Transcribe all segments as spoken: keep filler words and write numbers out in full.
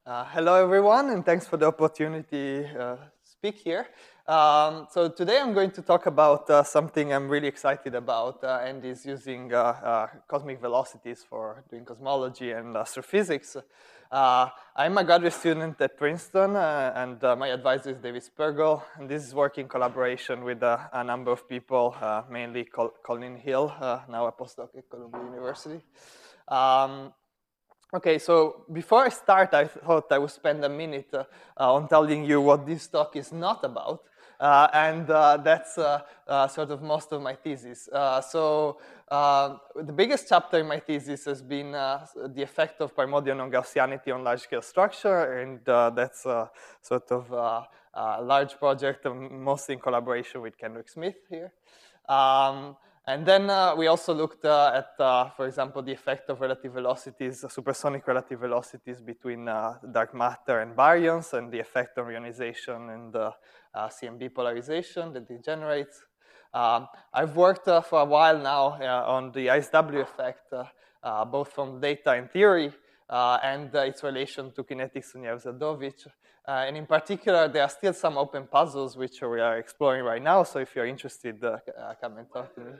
Uh, hello, everyone, and thanks for the opportunity uh, to speak here. Um, so today I'm going to talk about uh, something I'm really excited about, uh, and is using uh, uh, cosmic velocities for doing cosmology and astrophysics. Uh, I'm a graduate student at Princeton, uh, and uh, my advisor is David Spergel, and this is work in collaboration with uh, a number of people, uh, mainly Col Colin Hill, uh, now a postdoc at Columbia University. Um, Okay, so before I start, I thought I would spend a minute uh, uh, on telling you what this talk is not about. Uh, and uh, that's uh, uh, sort of most of my thesis. Uh, so uh, the biggest chapter in my thesis has been uh, the effect of primordial non-Gaussianity on large-scale structure, and uh, that's uh, sort of uh, a large project, um, mostly in collaboration with Kendrick Smith here. Um, And then uh, we also looked uh, at, uh, for example, the effect of relative velocities, uh, supersonic relative velocities between uh, dark matter and baryons, and the effect on ionization and uh, uh, C M B polarization that it generates. Um, I've worked uh, for a while now uh, on the I S W effect, uh, uh, both from data and theory, uh, and uh, its relation to kinetics in Sunyaev-Zadovich. Uh, and in particular, there are still some open puzzles which we are exploring right now. So if you're interested, uh, uh, come and talk to me.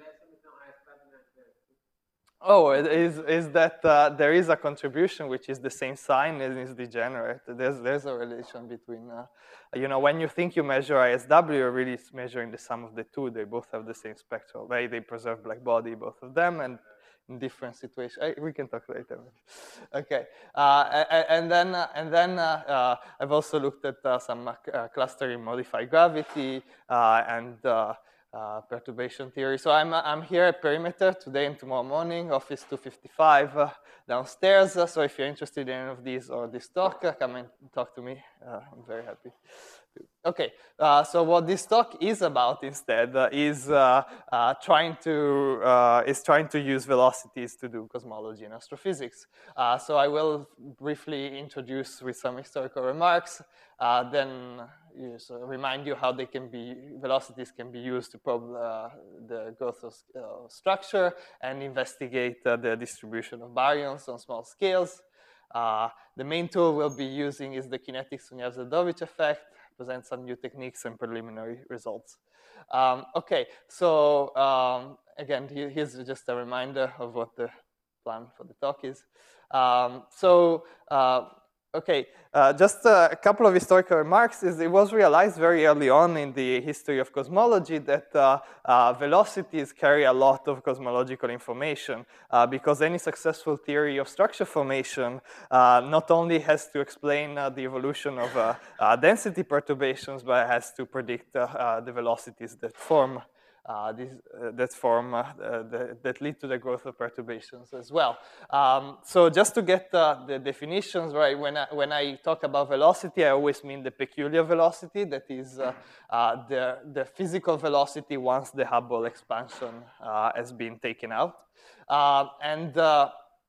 Oh, it is, is that uh, there is a contribution which is the same sign and is degenerate. There's, there's a relation between, uh, you know, when you think you measure I S W, you're really measuring the sum of the two. They both have the same spectral way. They preserve black body, both of them, and in different situations. I, we can talk later. Okay, uh, and, and then uh, and then uh, uh, I've also looked at uh, some uh, clustering modified gravity uh, and uh, uh, perturbation theory. So I'm I'm here at Perimeter today and tomorrow morning, office two fifty-five uh, downstairs. Uh, so if you're interested in any of these or this talk, uh, come and talk to me. Uh, I'm very happy. Okay, uh, so what this talk is about instead uh, is uh, uh, trying to uh, is trying to use velocities to do cosmology and astrophysics. Uh, so I will briefly introduce with some historical remarks, uh, then use, uh, remind you how they can be velocities can be used to probe uh, the growth of uh, structure and investigate uh, the distribution of baryons on small scales. Uh, the main tool we'll be using is the kinetics Sunyaev-Zadovich effect. Present some new techniques and preliminary results. Um, okay, so um, again, here's just a reminder of what the plan for the talk is. Um, so, uh, okay, uh, just a couple of historical remarks. Is it was realized very early on in the history of cosmology that uh, uh, velocities carry a lot of cosmological information uh, because any successful theory of structure formation uh, not only has to explain uh, the evolution of uh, uh, density perturbations, but has to predict uh, uh, the velocities that form Uh, these, uh, that form uh, the, that lead to the growth of perturbations as well. Um, so just to get uh, the definitions right, when I, when I talk about velocity, I always mean the peculiar velocity, that is uh, uh, the, the physical velocity once the Hubble expansion uh, has been taken out. Uh, and uh,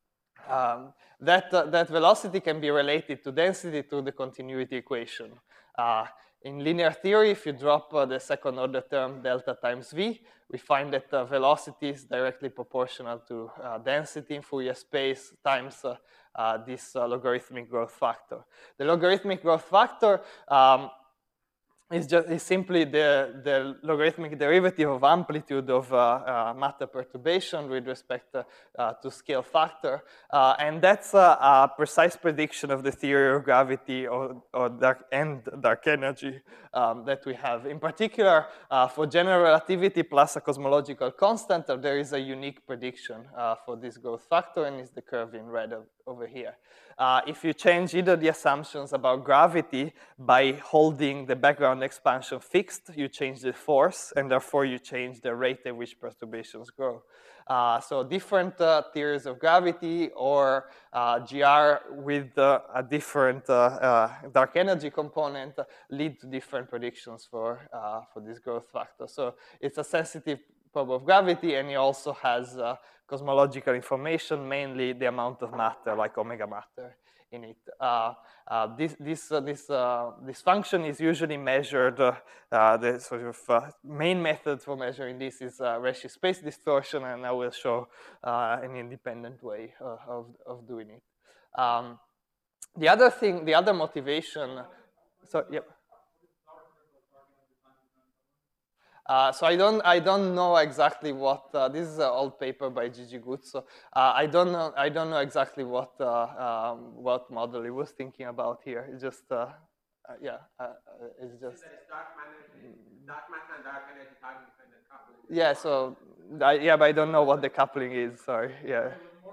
um, that, uh, that velocity can be related to density through the continuity equation. Uh, In linear theory, if you drop uh, the second order term delta times v, we find that uh, velocity is directly proportional to uh, density in Fourier space times uh, uh, this uh, logarithmic growth factor. The logarithmic growth factor um, is just is simply the, the logarithmic derivative of amplitude of uh, uh, matter perturbation with respect uh, uh, to scale factor. Uh, and that's uh, a precise prediction of the theory of gravity or, or dark, and dark energy um, that we have. In particular, uh, for general relativity plus a cosmological constant, uh, there is a unique prediction uh, for this growth factor, and it's the curve in red over here. Uh, if you change either the assumptions about gravity by holding the background expansion fixed, you change the force, and therefore you change the rate at which perturbations grow. Uh, so different uh, theories of gravity or uh, G R with uh, a different uh, uh, dark energy component uh, lead to different predictions for, uh, for this growth factor. So it's a sensitive probe of gravity, and it also has uh, cosmological information, mainly the amount of matter, like omega matter in it. Uh, uh, this, this, uh, this, uh, this function is usually measured, uh, uh, the sort of uh, main method for measuring this is uh, redshift space distortion, and I will show uh, an independent way uh, of, of doing it. Um, the other thing, the other motivation, so, yep. Uh, so I don't, I don't know exactly what, uh, this is an old paper by Gigi Guzzo. Uh, I don't know, I don't know exactly what, uh, um, what model he was thinking about here. It's just, uh, uh, yeah, uh, it's just. It's dark matter, dark matter and dark energy time dependent coupling. Yeah, so, I, yeah, but I don't know what the coupling is, sorry, yeah.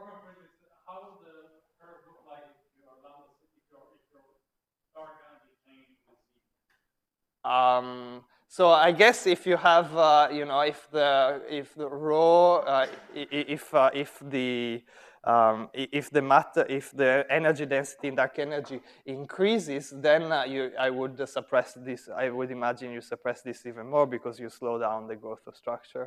How does the curve look like if you allow the if your if your dark energy plane is zero? Um, so I guess if you have, uh, you know, if the if the rho, uh, if uh, if the um, if the matter, if the energy density in dark energy increases, then uh, you, I would uh, suppress this. I would imagine you suppress this even more because you slow down the growth of structure.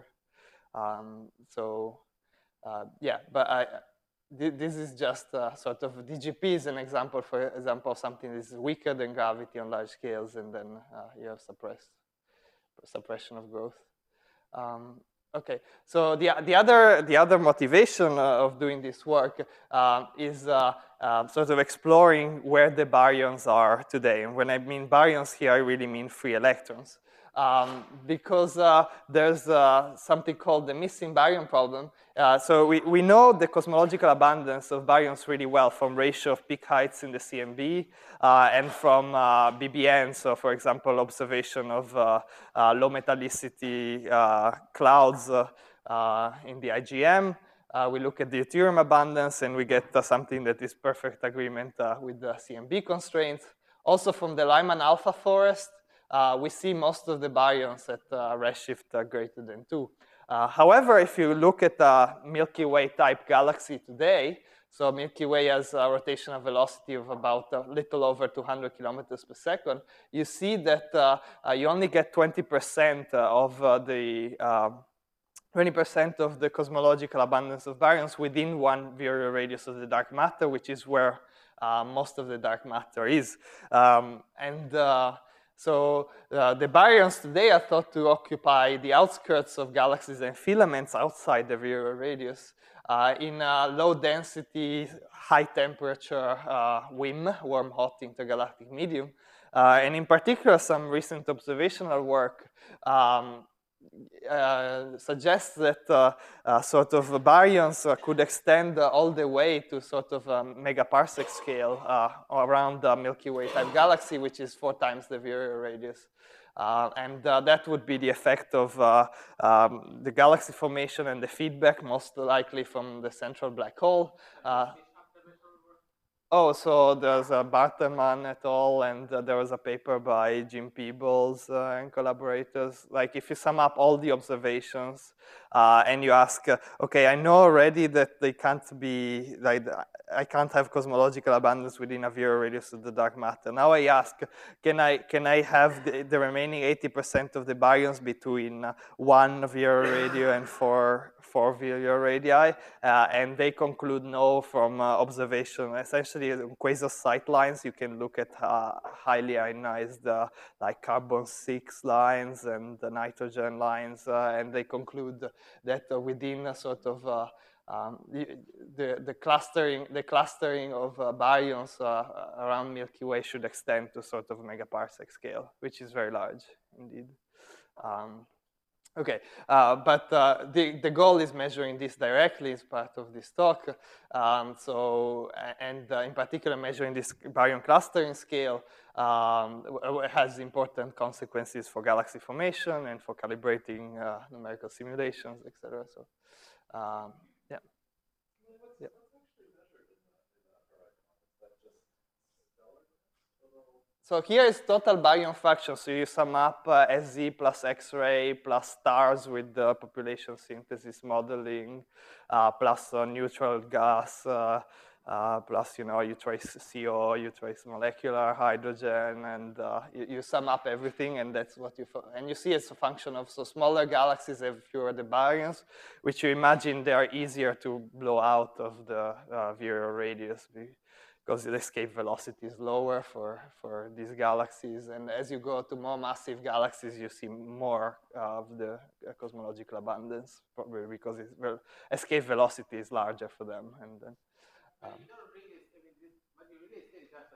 Um, so uh, yeah, but I, this is just uh, sort of D G P is an example, for example, of something that is weaker than gravity on large scales, and then uh, you have suppressed suppression of growth. Um, okay, so the the other the other motivation uh, of doing this work uh, is uh, uh, sort of exploring where the baryons are today. And when I mean baryons here, I really mean free electrons. Um, because uh, there's uh, something called the missing baryon problem. Uh, so we, we know the cosmological abundance of baryons really well from ratio of peak heights in the C M B uh, and from uh, B B N. So for example, observation of uh, uh, low metallicity uh, clouds uh, uh, in the I G M. Uh, we look at the deuterium abundance and we get uh, something that is perfect agreement uh, with the C M B constraints. Also from the Lyman alpha forest, uh, we see most of the baryons at uh, redshift uh, greater than two. Uh, however, if you look at a Milky Way type galaxy today, so Milky Way has a rotational velocity of about a little over two hundred kilometers per second, you see that uh, uh, you only get twenty percent of uh, the twenty percent of the cosmological abundance of baryons within one virial radius of the dark matter, which is where uh, most of the dark matter is. Um, and uh, so uh, the baryons today are thought to occupy the outskirts of galaxies and filaments outside the virial radius uh, in a low density, high temperature uh, W I M, warm hot intergalactic medium. Uh, and in particular, some recent observational work um, uh, suggests that uh, uh, sort of baryons uh, could extend uh, all the way to sort of a megaparsec scale uh, around the Milky Way type galaxy, which is four times the virial radius. Uh, and uh, that would be the effect of uh, um, the galaxy formation and the feedback, most likely from the central black hole. Uh, Oh, so there's a Barterman et al. And uh, there was a paper by Jim Peebles uh, and collaborators. Like if you sum up all the observations uh, and you ask, uh, okay, I know already that they can't be, like, I can't have cosmological abundance within a virial radius of the dark matter. Now I ask, can I, can I have the, the remaining eighty percent of the baryons between uh, one virial radio and four, four virial radii? Uh, and they conclude no from uh, observation. Essentially, quasar sight lines, you can look at uh, highly ionized uh, like carbon six lines and the nitrogen lines, uh, and they conclude that uh, within a sort of uh, um, the, the, the clustering the clustering of uh, baryons uh, around Milky Way should extend to sort of megaparsec scale, which is very large indeed. Um, Okay, uh, but uh, the, the goal is measuring this directly as part of this talk. Um, so, and uh, in particular, measuring this baryon clustering scale um, has important consequences for galaxy formation and for calibrating uh, numerical simulations, et cetera. So, um, yeah. yeah. So here is total baryon fraction. So you sum up uh, S Z plus X-ray plus stars with the population synthesis modeling uh, plus uh, neutral gas uh, uh, plus, you know, you trace C O, you trace molecular hydrogen, and uh, you, you sum up everything, and that's what you, and you see it's a function of, so smaller galaxies have fewer the baryons, which you imagine they are easier to blow out of the uh, virial radius, because the escape velocity is lower for, for these galaxies. And as you go to more massive galaxies, you see more uh, of the uh, cosmological abundance, probably because it's, well, escape velocity is larger for them. And then, um,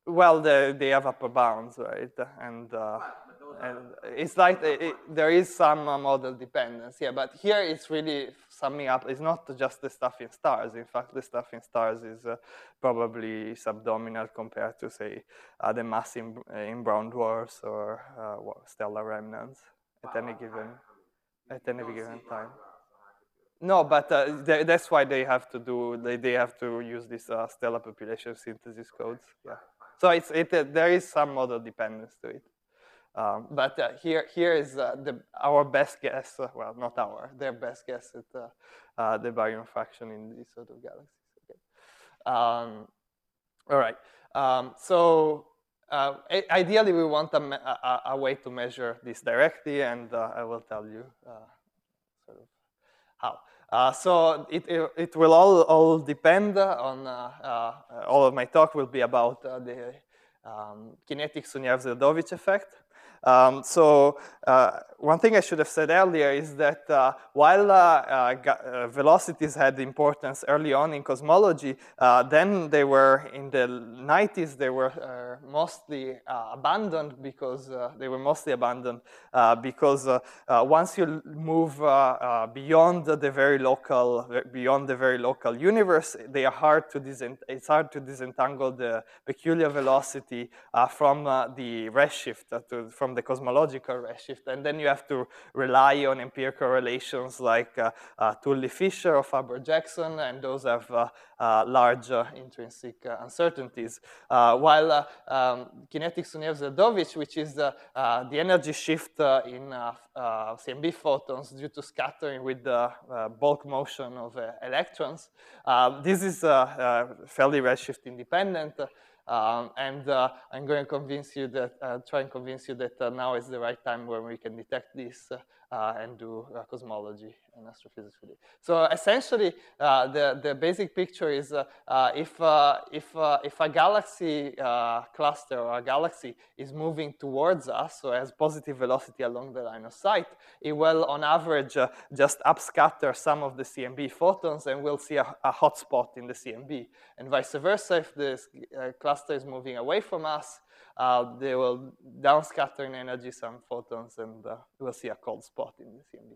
Well, they, they have upper bounds, right? And, uh, and it's like it, it, there is some uh, model dependence, yeah. But here it's really summing up. It's not just the stuff in stars. In fact, the stuff in stars is uh, probably subdominant compared to, say, uh, the mass in, in brown dwarfs or uh, stellar remnants at any given at any given time. No, but uh, they, that's why they have to do. They, they have to use these uh, stellar population synthesis codes. Yeah. So it's it. Uh, there is some model dependence to it. Um, but uh, here here is uh, the our best guess. Uh, well, not our. Their best guess at uh, uh, the baryon fraction in these sort of galaxies. Okay. Um, all right. Um, so. Uh, ideally, we want a, a, a way to measure this directly, and uh, I will tell you uh, sort of how. Uh, so it, it, it will all, all depend on, uh, uh, all of my talk will be about uh, the um, kinetic Sunyaev-Zeldovich effect. Um, so uh, one thing I should have said earlier is that uh, while uh, uh, uh, velocities had importance early on in cosmology, uh, then they were in the nineties, they were uh, mostly uh, abandoned because uh, they were mostly abandoned uh, because uh, uh, once you move uh, uh, beyond the very local, beyond the very local universe, they are hard to it's hard to disentangle the peculiar velocity uh, from uh, the redshift, uh, to, from the cosmological redshift, and then you have to rely on empirical relations like uh, uh, Tully-Fisher or Faber-Jackson, and those have uh, uh, large uh, intrinsic uh, uncertainties. Uh, while uh, um, kinetic Sunyaev-Zeldovich, which is uh, uh, the energy shift uh, in uh, uh, C M B photons due to scattering with the uh, bulk motion of uh, electrons, uh, this is uh, uh, fairly redshift independent. Um, and uh, I'm going to convince you that, uh, try and convince you that uh, now is the right time when we can detect this uh, and do uh, cosmology and astrophysics with it. So essentially, uh, the, the basic picture is uh, uh, if, uh, if, uh, if a galaxy uh, cluster or a galaxy is moving towards us, so has positive velocity along the line of sight, it will, on average, uh, just upscatter some of the C M B photons, and we'll see a, a hot spot in the C M B. And vice versa, if the uh, cluster is moving away from us, uh, they will downscatter in energy some photons, and uh, we'll see a cold spot in the C M B.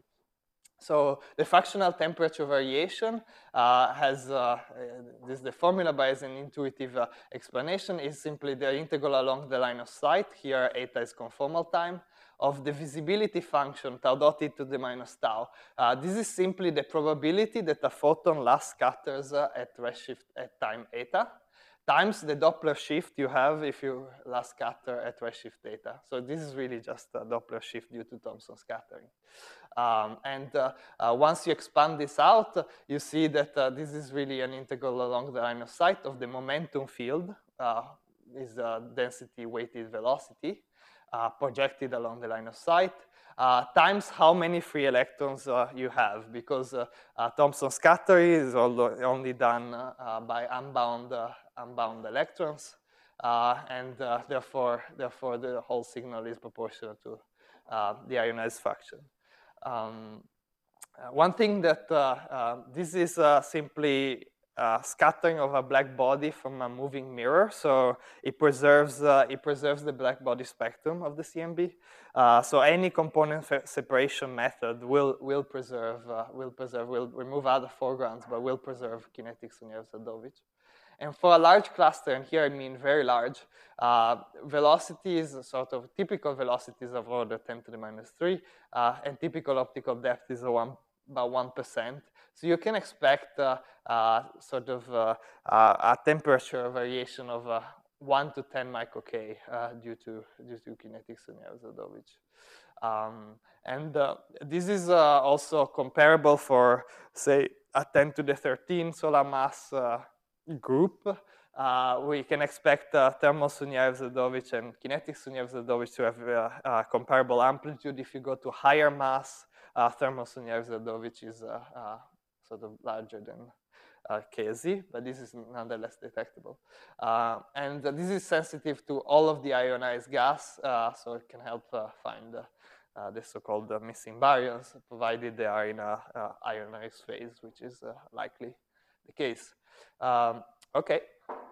So the fractional temperature variation uh, has, uh, this is the formula, but as an intuitive uh, explanation, is simply the integral along the line of sight. Here, eta is conformal time of the visibility function tau dot e to the minus tau. Uh, this is simply the probability that a photon last scatters uh, at redshift at time eta times the Doppler shift you have if you last scatter at redshift theta. So this is really just a Doppler shift due to Thomson scattering. Um, and uh, uh, once you expand this out, uh, you see that uh, this is really an integral along the line of sight of the momentum field, uh, is uh, density weighted velocity, uh, projected along the line of sight, uh, times how many free electrons uh, you have, because uh, uh, Thomson scattering is only done uh, uh, by unbound, uh, unbound electrons, uh, and uh, therefore, therefore the whole signal is proportional to uh, the ionized fraction. Um, uh, one thing that uh, uh, this is uh, simply uh, scattering of a black body from a moving mirror, so it preserves uh, it preserves the black body spectrum of the C M B. Uh, so any component separation method will will preserve uh, will preserve will remove other foregrounds, but will preserve kinetic Sunyaev-Zeldovich. And for a large cluster, and here I mean very large, uh, velocities, sort of typical velocities of order ten to the minus three, uh, and typical optical depth is a one, about one percent. So you can expect uh, uh, sort of uh, uh, a temperature variation of uh, one to ten micro K uh, due to due to kinetic Sunyaev-Zeldovich. Um, and uh, this is uh, also comparable for, say, a ten to the thirteen solar mass uh, group. Uh, we can expect uh, thermal Sunyaev-Zeldovich and kinetic Sunyaev-Zeldovich to have uh, uh, comparable amplitude. If you go to higher mass, uh, thermal Sunyaev-Zeldovich is uh, uh, sort of larger than uh, K S Z, but this is nonetheless detectable. Uh, and uh, this is sensitive to all of the ionized gas, uh, so it can help uh, find uh, uh, the so-called uh, missing baryons, provided they are in a uh, ionized phase, which is uh, likely the case. Um, okay,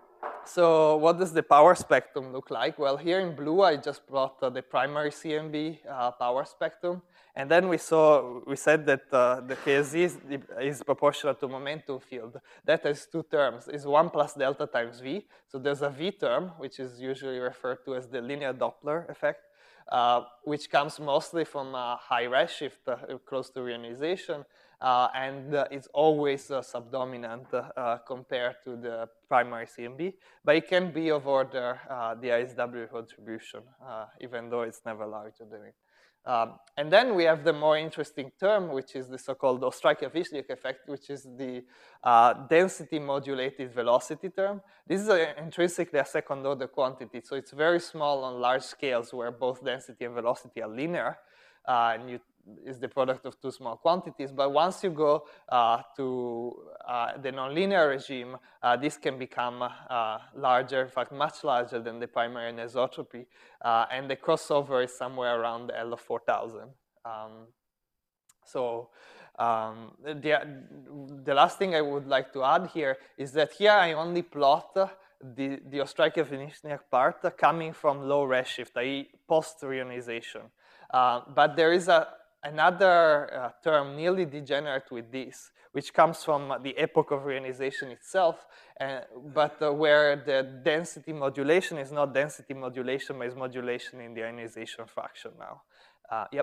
So what does the power spectrum look like? Well, here in blue, I just brought uh, the primary C M B uh, power spectrum. And then we saw, we said that uh, the K S Z is, is proportional to momentum field. That has two terms. It's one plus delta times V. So there's a V term, which is usually referred to as the linear Doppler effect, uh, which comes mostly from a high redshift uh, close to reionization. Uh, and uh, it's always uh, subdominant uh, compared to the primary C M B, but it can be of order uh, the I S W contribution, uh, even though it's never larger than it. Um, and then we have the more interesting term, which is the so-called Ostrowski-Wiśniak effect, which is the uh, density modulated velocity term. This is a, intrinsically a second order quantity, so it's very small on large scales where both density and velocity are linear, uh, and you is the product of two small quantities. But once you go uh, to uh, the nonlinear regime, uh, this can become uh, larger, in fact, much larger than the primary anisotropy. Uh, and the crossover is somewhere around L of four thousand. Um, so um, the, the last thing I would like to add here is that here I only plot the, the Ostrowski-Wiśniak part coming from low redshift, that is post-reionization. Uh, but there is a another uh, term nearly degenerate with this, which comes from the epoch of reionization itself, uh, but uh, where the density modulation is not density modulation, but is modulation in the ionization fraction now. Uh, yep.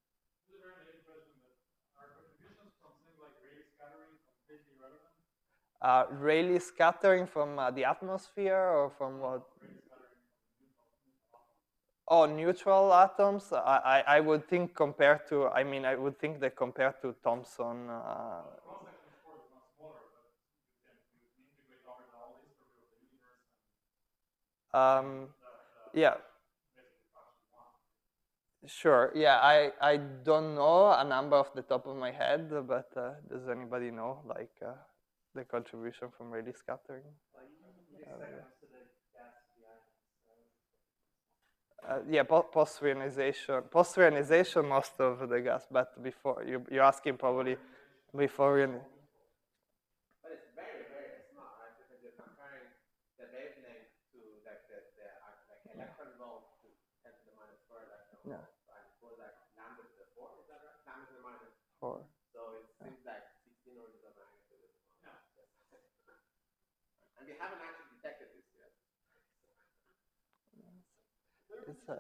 Uh, Rayleigh scattering from uh, the atmosphere or from what? Oh, neutral atoms. I, I, I would think compared to, I mean, I would think that compared to Thomson. Uh, um, yeah. Sure. Yeah, I, I don't know a number off the top of my head, but uh, does anybody know, like, uh, the contribution from Rayleigh scattering? Uh, yeah, post-reionization. Post-reionization, most of the gas, but before, you, you're asking probably before reionization. But it's very, very small, right? Because you're comparing the wavelength to like the, the like electron volt to ten to the minus four electron volt. Yeah. So I suppose like lambda to the four, is that right? Lambda to the minus four. So it seems like sixteen orders of magnitude. Yeah. And we haven't actually detected this yet. It's like,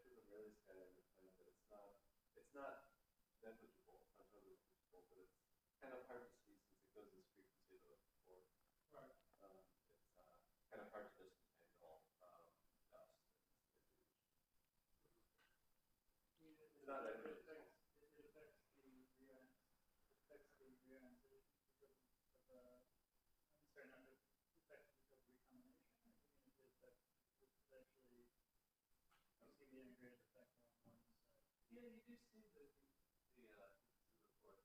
it's not it's not negligible, not totally negligible, but it's kind of hard to see since it goes this frequency to the four. Right. Um, it's uh, kind of hard to just handle um, dust. It's not that good. It affects the reionization because of the sorry, not the effects because of recombination. I think it is that it's actually you see the integrated effect on one side. Yeah, you do see the the uh the report.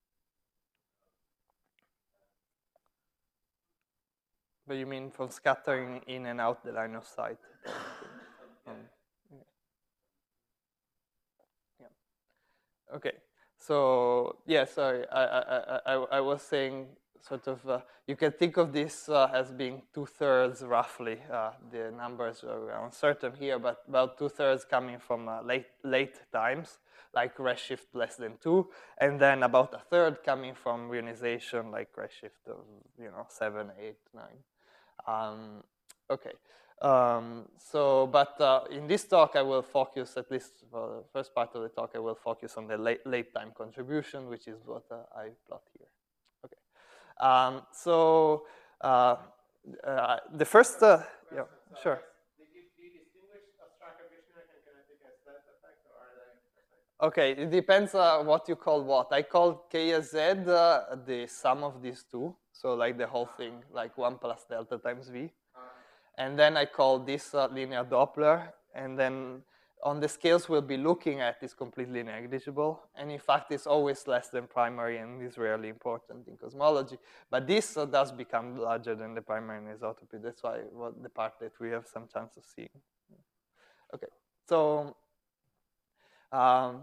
but you mean from scattering in and out the line of sight? um, yeah. yeah. Okay. So yeah, sorry. I I I I was saying sort of uh, you can think of this uh, as being two thirds roughly. Uh, the numbers are uncertain here, but about two thirds coming from uh, late late times, like redshift less than two, and then about a third coming from reionization, like redshift of you know seven, eight, nine. Um, okay. Um, so, but uh, in this talk, I will focus, at least for the first part of the talk, I will focus on the late, late time contribution, which is what uh, I plot here. Okay. Um, so, uh, uh, the first, uh, yeah, sure. Did you, do you distinguish Ostrowski-Wiśniak and kinetic as that effect, or are they? Okay, it depends uh, what you call what. I call K S Z uh, the sum of these two, so like the whole thing, like one plus delta times V. And then I call this uh, linear Doppler, and then on the scales we'll be looking at is completely negligible. And in fact, it's always less than primary and is rarely important in cosmology. But this uh, does become larger than the primary anisotropy. That's why well, the part that we have some chance of seeing. Okay, so, um,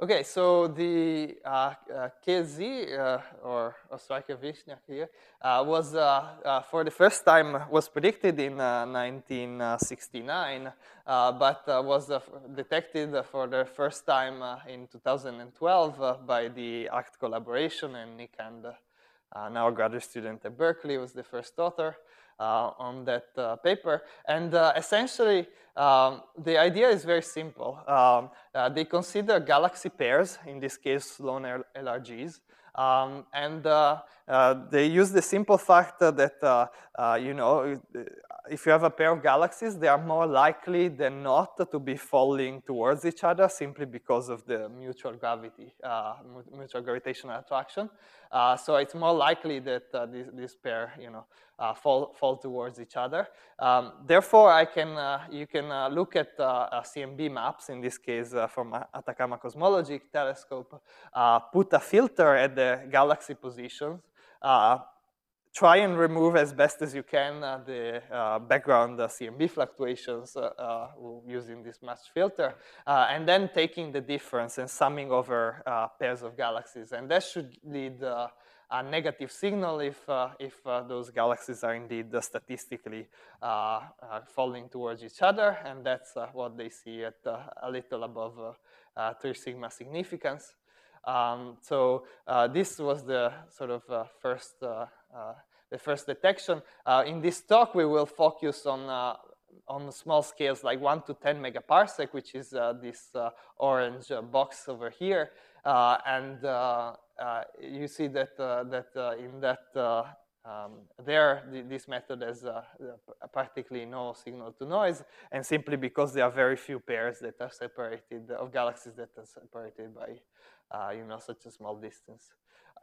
Okay, so the uh, uh, K Z, uh, or Ostrowski-Vishniak here, uh, was uh, uh, for the first time was predicted in uh, nineteen sixty-nine, uh, but uh, was uh, detected for the first time uh, in two thousand twelve uh, by the ACT collaboration, and Nick and uh, now a graduate student at Berkeley was the first author uh, on that uh, paper. And uh, essentially, um, the idea is very simple. Um, uh, they consider galaxy pairs, in this case, Sloan L R Gs. Um, and uh, uh, they use the simple fact that, uh, uh, you know, if you have a pair of galaxies, they are more likely than not to be falling towards each other simply because of the mutual gravity, uh, mutual gravitational attraction. Uh, so it's more likely that uh, this, this pair, you know, uh, fall, fall towards each other. Um, therefore, I can, uh, you can uh, look at uh, uh, C M B maps, in this case uh, from Atacama Cosmology Telescope, uh, put a filter at the galaxy positions, uh, try and remove as best as you can uh, the uh, background uh, C M B fluctuations uh, uh, using this matched filter, uh, and then taking the difference and summing over uh, pairs of galaxies. And that should lead uh, a negative signal if, uh, if uh, those galaxies are indeed uh, statistically uh, uh, falling towards each other, and that's uh, what they see at uh, a little above uh, uh, three sigma significance. Um, so uh, this was the sort of uh, first, uh, uh, the first detection. Uh, in this talk, we will focus on uh, on small scales like one to ten megaparsec, which is uh, this uh, orange uh, box over here, uh, and uh, uh, you see that uh, that uh, in that. Uh, Um, there, the, this method has uh, practically no signal to noise, and simply because there are very few pairs that are separated, of galaxies that are separated by, uh, you know, such a small distance.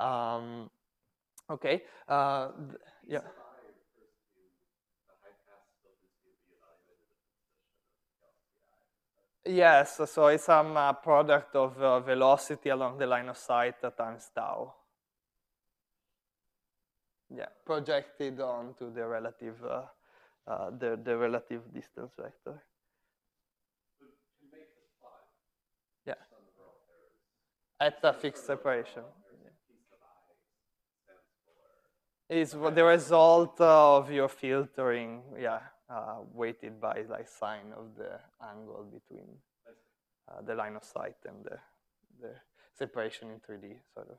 Um, okay, uh, yeah. Yes, so it's some uh, product of uh, velocity along the line of sight times tau. Yeah, projected onto the relative, uh, uh, the, the relative distance vector. So to make this plot, yeah, at a fixed separation. Is Is the result of your filtering, yeah, uh, weighted by like sine of the angle between uh, the line of sight and the, the separation in three D, sort of.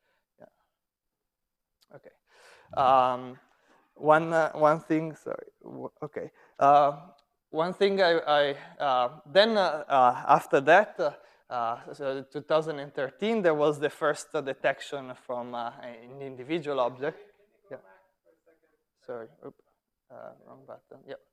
Yeah. Okay. Um, one uh, one thing, sorry. Okay. Uh, one thing I, I uh, then uh, uh, after that, uh, uh, so two thousand thirteen, there was the first uh, detection from uh, an individual object. Yeah. Sorry. Oop. Uh, wrong button. Yeah.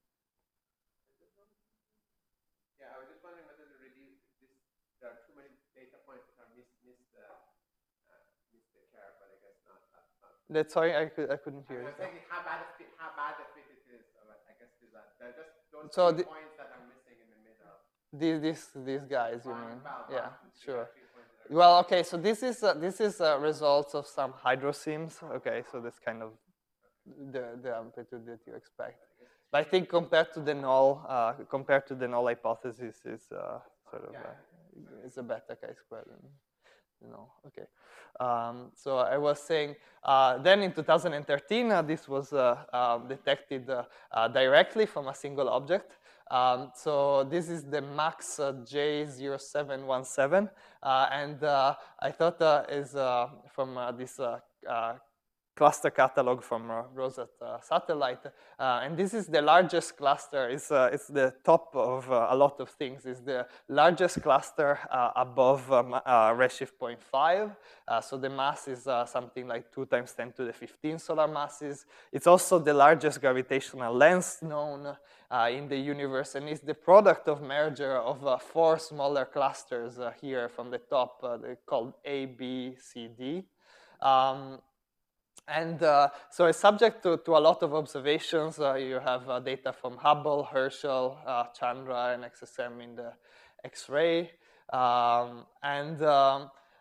Yeah, I was just wondering whether the reduce this. There are too many data points that are missed. Miss the uh, miss the care, but I guess not. not, not. That's sorry, I could I couldn't hear I you. was thinking how bad a fit, how bad a fit it is. But I guess there's that. There are just those So three the, points that are missing in the middle. These these these guys, you One, mean? well, Yeah, one, two, sure. three points that are Well, okay. So this is uh, this is uh, results of some hydrosims. Okay, so that's kind of the the amplitude that you expect. But I think compared to the null, uh, compared to the null hypothesis, is uh, sort of uh, it's a better chi-square than you know. Okay. Um, so I was saying, uh, then in two thousand thirteen, uh, this was uh, uh, detected uh, uh, directly from a single object. Um, so this is the MAX uh, J zero seven one seven, uh, and uh, I thought uh, is uh, from uh, this uh, uh, cluster catalog from uh, Rosat uh, satellite, uh, and this is the largest cluster. It's, uh, it's the top of uh, a lot of things. It's the largest cluster uh, above um, uh, redshift zero point five. Uh, so the mass is uh, something like two times ten to the fifteen solar masses. It's also the largest gravitational lens known uh, in the universe, and it's the product of merger of uh, four smaller clusters uh, here from the top, uh, called A, B, C, D. Um, And uh, so it's subject to, to a lot of observations. Uh, you have uh, data from Hubble, Herschel, uh, Chandra, and X S M in the X-ray. Um, and um,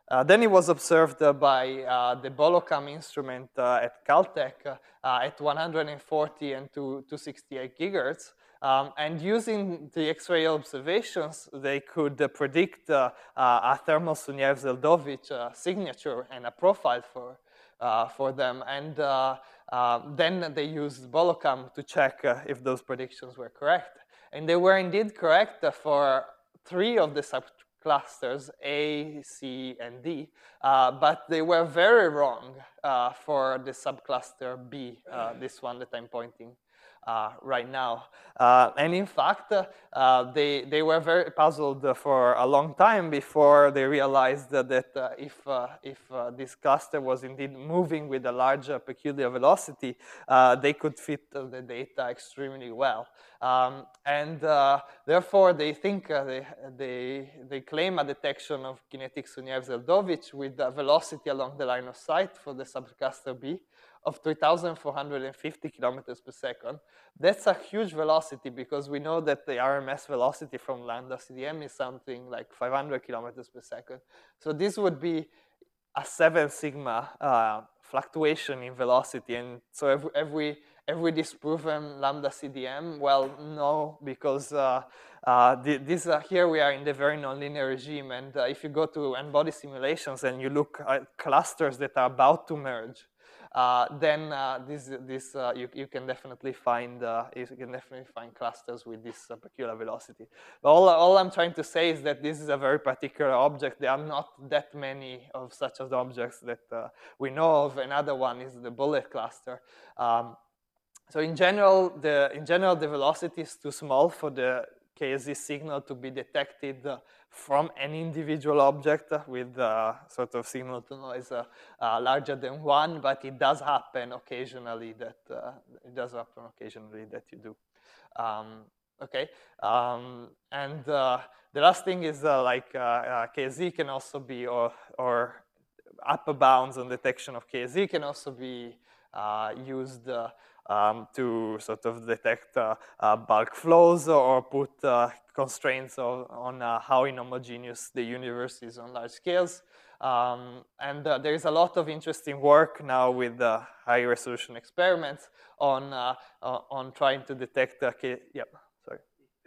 Uh, then it was observed uh, by uh, the Bolocam instrument uh, at Caltech uh, uh, at one hundred forty and two hundred sixty-eight gigahertz. Um, and using the X-ray observations, they could uh, predict uh, uh, a thermal Sunyaev-Zeldovich uh, signature and a profile for, uh, for them. And uh, uh, then they used Bolocam to check uh, if those predictions were correct. And they were indeed correct uh, for three of the subclusters, A, C, and D, uh, but they were very wrong uh, for the subcluster B, uh, this one that I'm pointing Uh, right now. Uh, and in fact, uh, uh, they, they were very puzzled for a long time before they realized that, that uh, if, uh, if uh, this cluster was indeed moving with a larger peculiar velocity, uh, they could fit uh, the data extremely well. Um, and uh, therefore, they think, uh, they, they, they claim a detection of kinetic Sunyaev-Zeldovich with a velocity along the line of sight for the subcluster B of three thousand four hundred fifty kilometers per second. That's a huge velocity because we know that the R M S velocity from lambda C D M is something like five hundred kilometers per second. So this would be a seven sigma uh, fluctuation in velocity. And so have, have, we, have we disproven lambda C D M? Well, no, because uh, uh, this, uh, here we are in the very nonlinear regime. And uh, if you go to n-body simulations and you look at clusters that are about to merge, Uh, then uh, this, this uh, you, you can definitely find uh, you can definitely find clusters with this uh, peculiar velocity. But all, all I'm trying to say is that this is a very particular object. There are not that many of such as objects that uh, we know of. Another one is the bullet cluster. Um, so in general, the in general the velocity is too small for the K S Z signal to be detected uh, from an individual object uh, with uh, sort of signal to noise uh, uh, larger than one, but it does happen occasionally that uh, it does happen occasionally that you do. Um, okay, um, and uh, the last thing is uh, like uh, uh, K S Z can also be, or or upper bounds on detection of K S Z can also be uh, used. Uh, Um, to sort of detect uh, uh, bulk flows or put uh, constraints on, on uh, how inhomogeneous the universe is on large scales. Um, and uh, there is a lot of interesting work now with uh, high resolution experiments on, uh, uh, on trying to detect the, uh, yeah, sorry.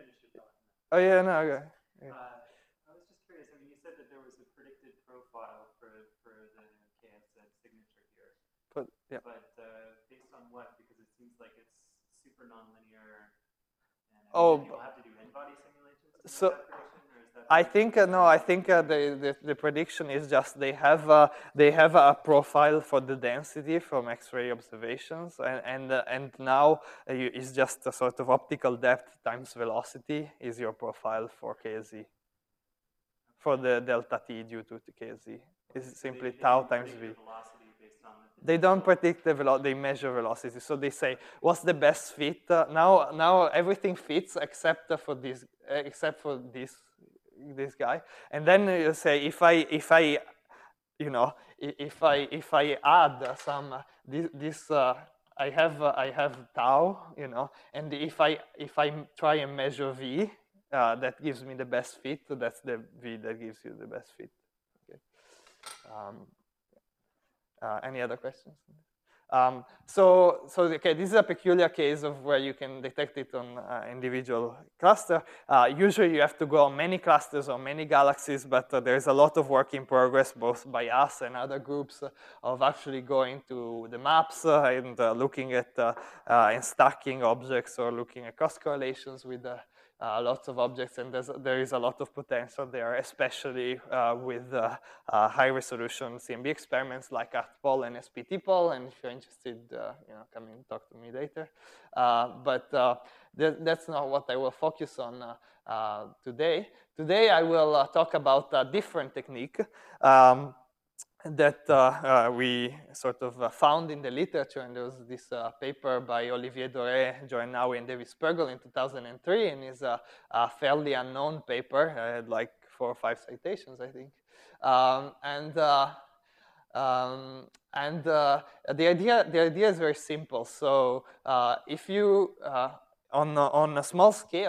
Oh yeah, no, okay. Yeah. Uh, I was just curious, I mean, you said that there was a predicted profile for, for the K S Z signature here. But, yeah. But uh, based on what? Because it seems like it's super nonlinear. And Oh, you'll have to do n-body simulations to so make that prediction, or is that I think uh, no. I think uh, the, the the prediction is just they have uh, they have a profile for the density from X-ray observations, and and uh, and now uh, you, it's just a sort of optical depth times velocity is your profile for K S Z. For the delta t due to the K S Z, is simply they, they tau don't times predict v. the velocity based on the They don't predict the velocity, they measure velocity. So they say, what's the best fit? Uh, now, now everything fits except uh, for this, uh, except for this, this guy. And then you say, if I, if I, you know, if I, if I add uh, some, uh, this, this uh, I have, uh, I have tau, you know, and if I, if I try and measure v, uh, that gives me the best fit. So that's the v that gives you the best fit. Okay. Um, Uh, any other questions? Um, so, so okay, this is a peculiar case of where you can detect it on uh, individual cluster. Uh, usually you have to go on many clusters or many galaxies, but uh, there's a lot of work in progress, both by us and other groups, uh, of actually going to the maps uh, and uh, looking at uh, uh, and stacking objects or looking at cross correlations with uh, Uh, lots of objects, and there's, there is a lot of potential there, especially uh, with uh, uh, high-resolution C M B experiments like ARTPOL and S P T POL. And if you're interested, uh, you know, come and talk to me later. Uh, but uh, th that's not what I will focus on uh, uh, today. Today, I will uh, talk about a different technique. Um, that uh, uh, we sort of uh, found in the literature, and there was this uh, paper by Olivier Doré, Joy Nawi, and David Spergel in two thousand three, and it's a, a fairly unknown paper. I had like four or five citations, I think. Um, and uh, um, and uh, the idea the idea is very simple. So uh, if you uh, on on small scales,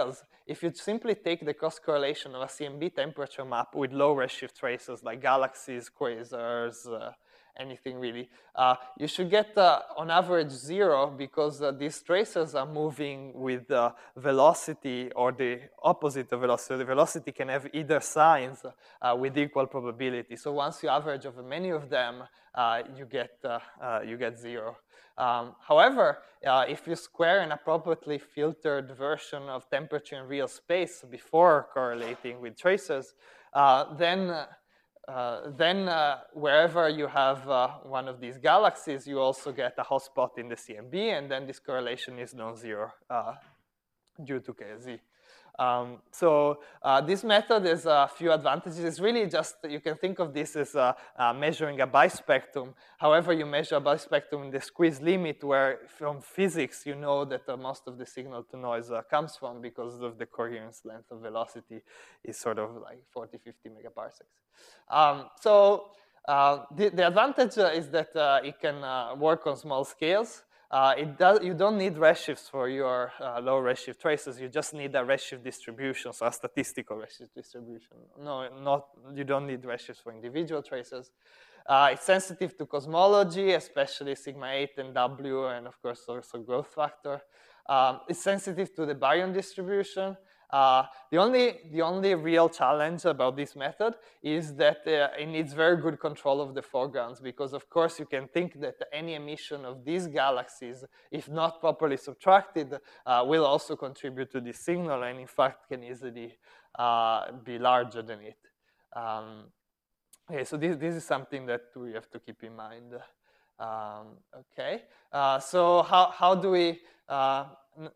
if you simply take the cross correlation of a C M B temperature map with low redshift traces like galaxies, quasars, uh, anything really, uh, you should get uh, on average zero because uh, these tracers are moving with uh, velocity or the opposite of velocity. The velocity can have either signs uh, with equal probability. So once you average over many of them, uh, you get uh, uh, you get zero. Um, however, uh, if you square an appropriately filtered version of temperature in real space before correlating with tracers, uh, then uh, Uh, then uh, wherever you have uh, one of these galaxies, you also get a hotspot in the C M B, and then this correlation is non-zero uh, due to K Z. Um, so uh, this method has a few advantages. It's really just, you can think of this as uh, uh, measuring a bispectrum. However, you measure a bispectrum in the squeeze limit, where from physics, you know that uh, most of the signal to noise uh, comes from because of the coherence length of velocity is sort of like forty, fifty megaparsecs. Um, so uh, the, the advantage uh, is that uh, it can uh, work on small scales. Uh, it does, you don't need redshifts for your uh, low redshift traces. You just need a redshift distribution, so a statistical redshift distribution. No, not, you don't need redshifts for individual traces. Uh, it's sensitive to cosmology, especially sigma eight and W, and of course also growth factor. Um, it's sensitive to the baryon distribution. Uh, the, only, the only real challenge about this method is that uh, it needs very good control of the foregrounds, because of course you can think that any emission of these galaxies, if not properly subtracted, uh, will also contribute to this signal, and in fact can easily uh, be larger than it. Um, okay, so this, this is something that we have to keep in mind. Um, okay, uh, so how, how do we uh,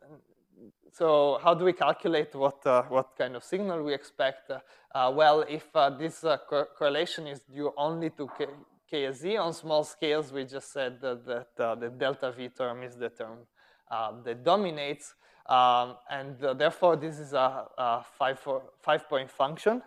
So how do we calculate what, uh, what kind of signal we expect? Uh, uh, well, if uh, this uh, co correlation is due only to K KZ on small scales, we just said that, that uh, the delta V term is the term uh, that dominates. Um, and uh, therefore, this is a, a five, four, five point function.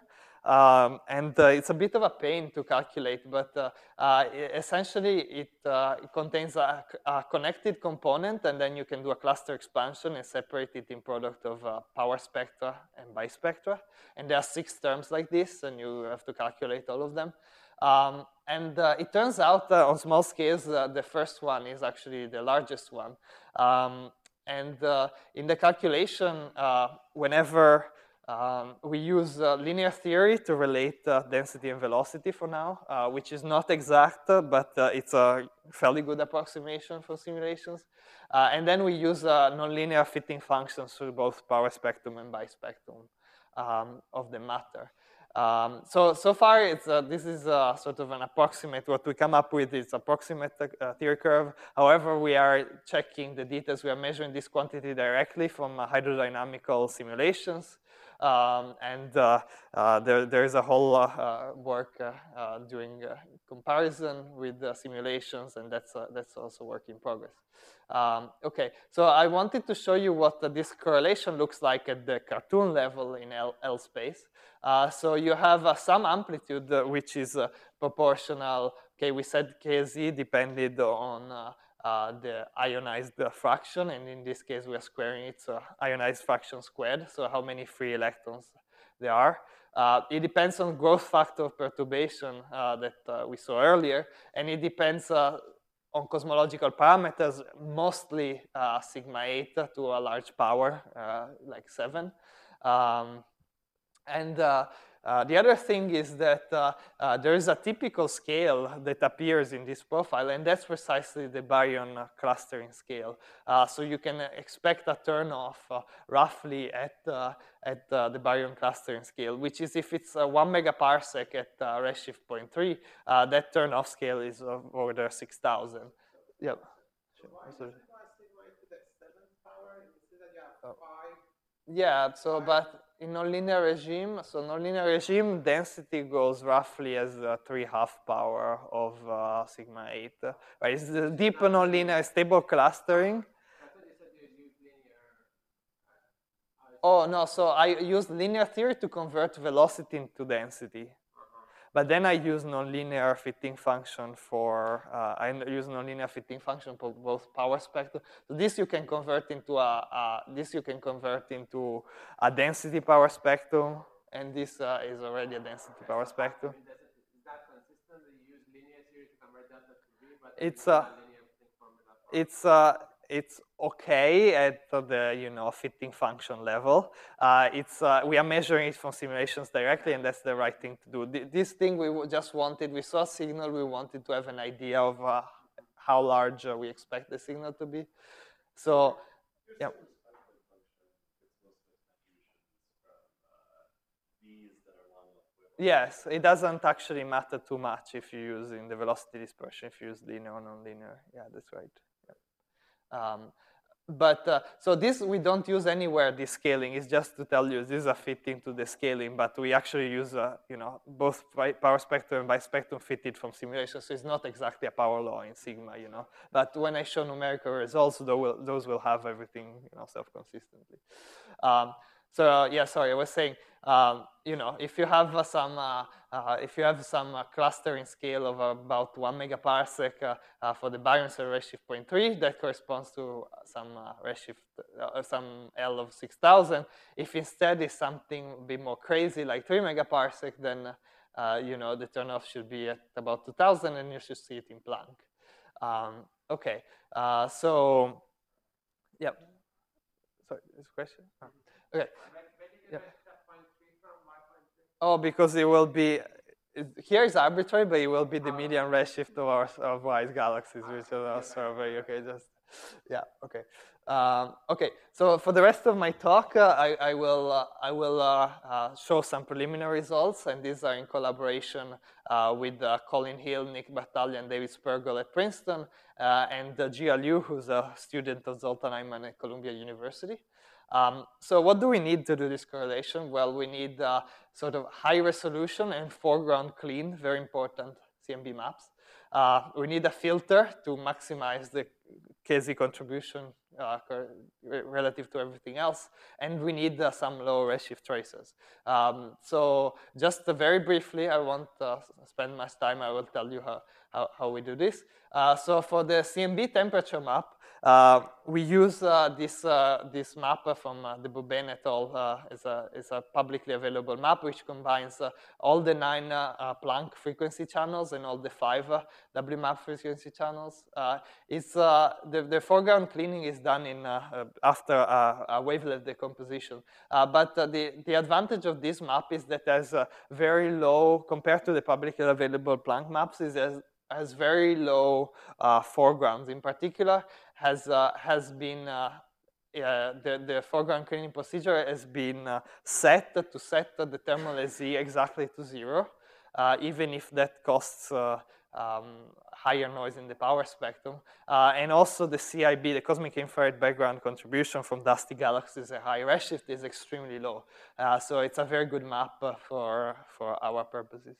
Um, and uh, it's a bit of a pain to calculate, but uh, uh, essentially it, uh, it contains a, a connected component, and then you can do a cluster expansion and separate it in product of uh, power spectra and bispectra. And there are six terms like this, and you have to calculate all of them. Um, and uh, it turns out uh, on small scales, uh, the first one is actually the largest one. Um, and uh, in the calculation, uh, whenever Um, we use uh, linear theory to relate uh, density and velocity for now, uh, which is not exact, uh, but uh, it's a fairly good approximation for simulations. Uh, and then we use uh, nonlinear fitting functions for both power spectrum and bispectrum um, of the matter. Um, so, so far, it's, uh, this is uh, sort of an approximate, what we come up with is approximate uh, theory curve. However, we are checking the details. We are measuring this quantity directly from uh, hydrodynamical simulations. Um, and uh, uh, there, there is a whole uh, uh, work uh, uh, doing uh, comparison with the simulations, and that's, uh, that's also work in progress. Um, okay, so I wanted to show you what uh, this correlation looks like at the cartoon level in L, L space. Uh, so you have uh, some amplitude uh, which is uh, proportional. Okay, we said K Z depended on uh, Uh, the ionized uh, fraction, and in this case we are squaring it, so ionized fraction squared, so how many free electrons there are. Uh, it depends on growth factor of perturbation uh, that uh, we saw earlier, and it depends uh, on cosmological parameters, mostly uh, sigma eight to a large power, uh, like seven. Um, and uh, Uh, the other thing is that uh, uh, there is a typical scale that appears in this profile, and that's precisely the baryon uh, clustering scale. Uh, so you can expect a turnoff uh, roughly at, uh, at uh, the baryon clustering scale, which is if it's uh, one megaparsec at uh, redshift zero point three, uh, that turnoff scale is of order six thousand. Yep. Sure. Oh. Yeah, so but in nonlinear regime, so nonlinear regime density goes roughly as uh, three half power of uh, sigma eight. Right? It's the deep nonlinear stable clustering. Oh no, so I use linear theory to convert velocity into density. but then I use nonlinear fitting function for, uh, I use nonlinear fitting function for both power spectrum. So this you can convert into a, a this you can convert into a density power spectrum, and this uh, is already a density power spectrum. I mean, does it, is that consistent that you use linear series to convert delta to V, but it's a uh, linear fitting formula for it's uh, it's okay at the you know fitting function level. Uh, it's uh, we are measuring it from simulations directly, and that's the right thing to do. This thing we just wanted, we saw a signal, we wanted to have an idea of uh, how large uh, we expect the signal to be. So, yeah. Yes, it doesn't actually matter too much if you use in the velocity dispersion, if you use linear or nonlinear. Yeah, that's right. Yeah. Um, but uh, so this we don't use anywhere, this scaling. It's just to tell you this is a fitting to the scaling, but we actually use uh, you know both power spectrum and bispectrum fitted from simulation. So it's not exactly a power law in sigma, you know. But when I show numerical results, those will, those will have everything you know self-consistently. Um, So uh, yeah, sorry, I was saying, um, you know, if you have uh, some, uh, uh, if you have some uh, clustering scale of about one megaparsec uh, uh, for the baryon cell redshift zero point three, that corresponds to some uh, redshift, uh, some L of six thousand. If instead it's something a bit more crazy, like three megaparsec, then uh, you know the turnoff should be at about two thousand, and you should see it in Planck. Um, okay, uh, so yeah. Sorry, this question. Oh. Okay. Yeah. Oh, because it will be, here is arbitrary, but it will be the median redshift of our of wise galaxies, which is our survey. Okay, just, yeah, okay. Um, okay, so for the rest of my talk, uh, I, I will, uh, I will uh, uh, show some preliminary results, and these are in collaboration uh, with uh, Colin Hill, Nick Battaglia, and David Spergel at Princeton, uh, and uh, Jia Liu, who's a student of Zoltan Ayman at Columbia University. Um, so what do we need to do this correlation? Well, we need uh, sort of high resolution and foreground clean, very important C M B maps. Uh, we need a filter to maximize the K Z contribution uh, relative to everything else. And we need uh, some low redshift traces. Um, so just uh, very briefly, I won't uh, spend much time. I will tell you how, how, how we do this. Uh, so for the C M B temperature map, Uh, we use uh, this, uh, this map from uh, the Bourbain et al. Uh, is, a, is a publicly available map which combines uh, all the nine uh, uh, Planck frequency channels and all the five uh, W map frequency channels. Uh, it's, uh, the, the foreground cleaning is done in, uh, after uh, a wavelength decomposition. Uh, but uh, the, the advantage of this map is that there's a very low, compared to the publicly available Planck maps, is as has very low uh, foregrounds. In particular, has uh, has been uh, uh, the the foreground cleaning procedure has been uh, set to set the thermal A Z exactly to zero, uh, even if that costs uh, um, higher noise in the power spectrum. Uh, and also the C I B, the cosmic infrared background contribution from dusty galaxies at high redshift, is extremely low. Uh, so it's a very good map uh, for for our purposes.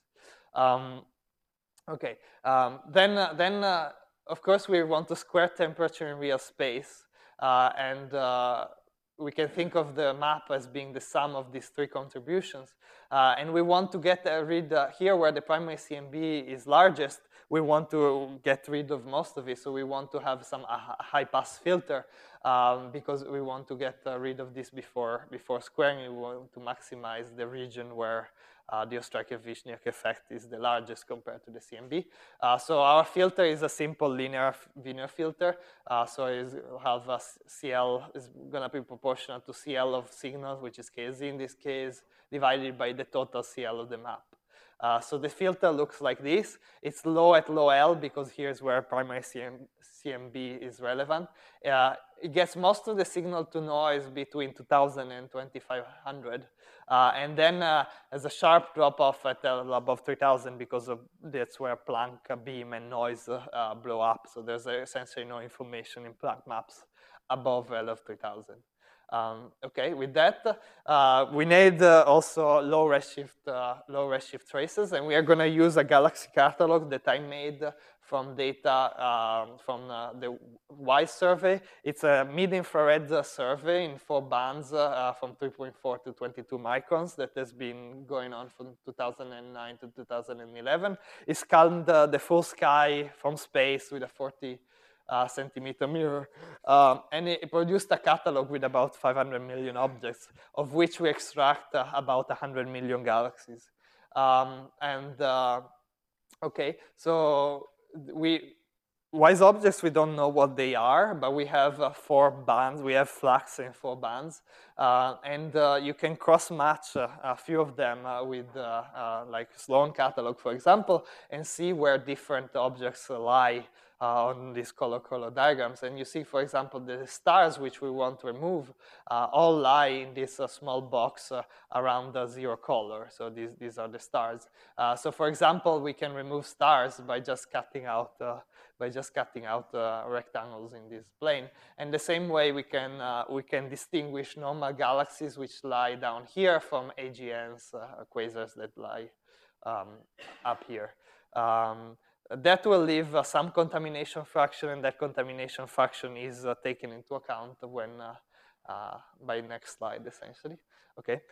Um, Okay, um, then, uh, then uh, of course, we want to square temperature in real space. Uh, and uh, we can think of the map as being the sum of these three contributions. Uh, and we want to get uh, rid, uh, here where the primary C M B is largest, we want to get rid of most of it. So we want to have some uh, high pass filter um, because we want to get uh, rid of this before, before squaring. We want to maximize the region where Uh, the Ostrakhev-Vishniak effect is the largest compared to the C M B. Uh, so our filter is a simple linear Wiener filter. Uh, so it have a C L is going to be proportional to C L of signal, which is K Z in this case, divided by the total C L of the map. Uh, so the filter looks like this. It's low at low L because here's where primary C M B is relevant. Uh, it gets most of the signal to noise between two thousand and twenty-five hundred. Uh, and then uh, there's a sharp drop-off at uh, above three thousand because of that's where Planck beam and noise uh, uh, blow up. So there's uh, essentially no information in Planck maps above L of three thousand. Um, okay, with that, uh, we need uh, also low redshift, uh, low redshift traces, and we are going to use a galaxy catalog that I made from data um, from uh, the WISE survey. It's a mid-infrared uh, survey in four bands uh, from three point four to twenty-two microns that has been going on from two thousand nine to two thousand eleven. It scanned uh, the full sky from space with a forty uh, centimeter mirror, um, and it, it produced a catalog with about five hundred million objects, of which we extract uh, about one hundred million galaxies. Um, and uh, okay, so we WISE objects, we don't know what they are, but we have uh, four bands. We have flux in four bands, uh, and uh, you can cross-match uh, a few of them uh, with uh, uh, like Sloan catalog, for example, and see where different objects lie uh, on these color-color diagrams. And you see, for example, the stars which we want to remove uh, all lie in this uh, small box uh, around the zero color. So these these are the stars. Uh, so, for example, we can remove stars by just cutting out. Uh, by just cutting out uh, rectangles in this plane. And the same way we can, uh, we can distinguish normal galaxies which lie down here from A G Ns, uh, quasars that lie um, up here. Um, that will leave uh, some contamination fraction, and that contamination fraction is uh, taken into account when, uh, uh, by next slide, essentially. Okay,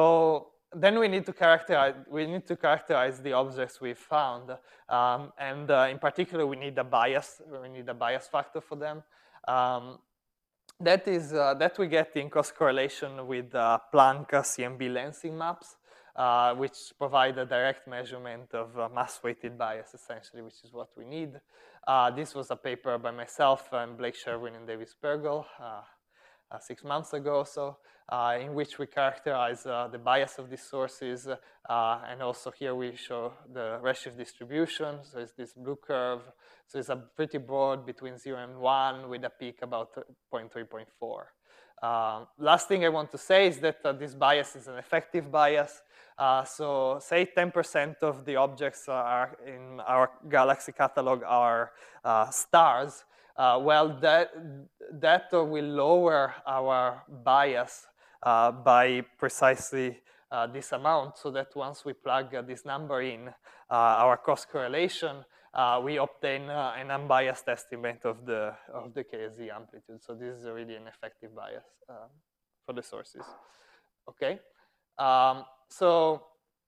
so then we need to characterize we need to characterize the objects we found, um, and uh, in particular we need a bias we need a bias factor for them. Um, that is uh, that we get in cross correlation with uh, Planck C M B lensing maps, uh, which provide a direct measurement of uh, mass weighted bias, essentially, which is what we need. Uh, this was a paper by myself and Blake Sherwin and David Spergel Uh, Uh, six months ago or so, uh, in which we characterize uh, the bias of these sources, uh, and also here we show the redshift distribution. So it's this blue curve. So it's a pretty broad between zero and one with a peak about zero point three, zero point four. Uh, last thing I want to say is that uh, this bias is an effective bias. Uh, so say ten percent of the objects are in our galaxy catalog are uh, stars. Uh, well, that, that uh, will lower our bias uh, by precisely uh, this amount, so that once we plug uh, this number in, uh, our cross correlation, uh, we obtain uh, an unbiased estimate of the, of the K S Z amplitude. So this is really an effective bias uh, for the sources. Okay, um, so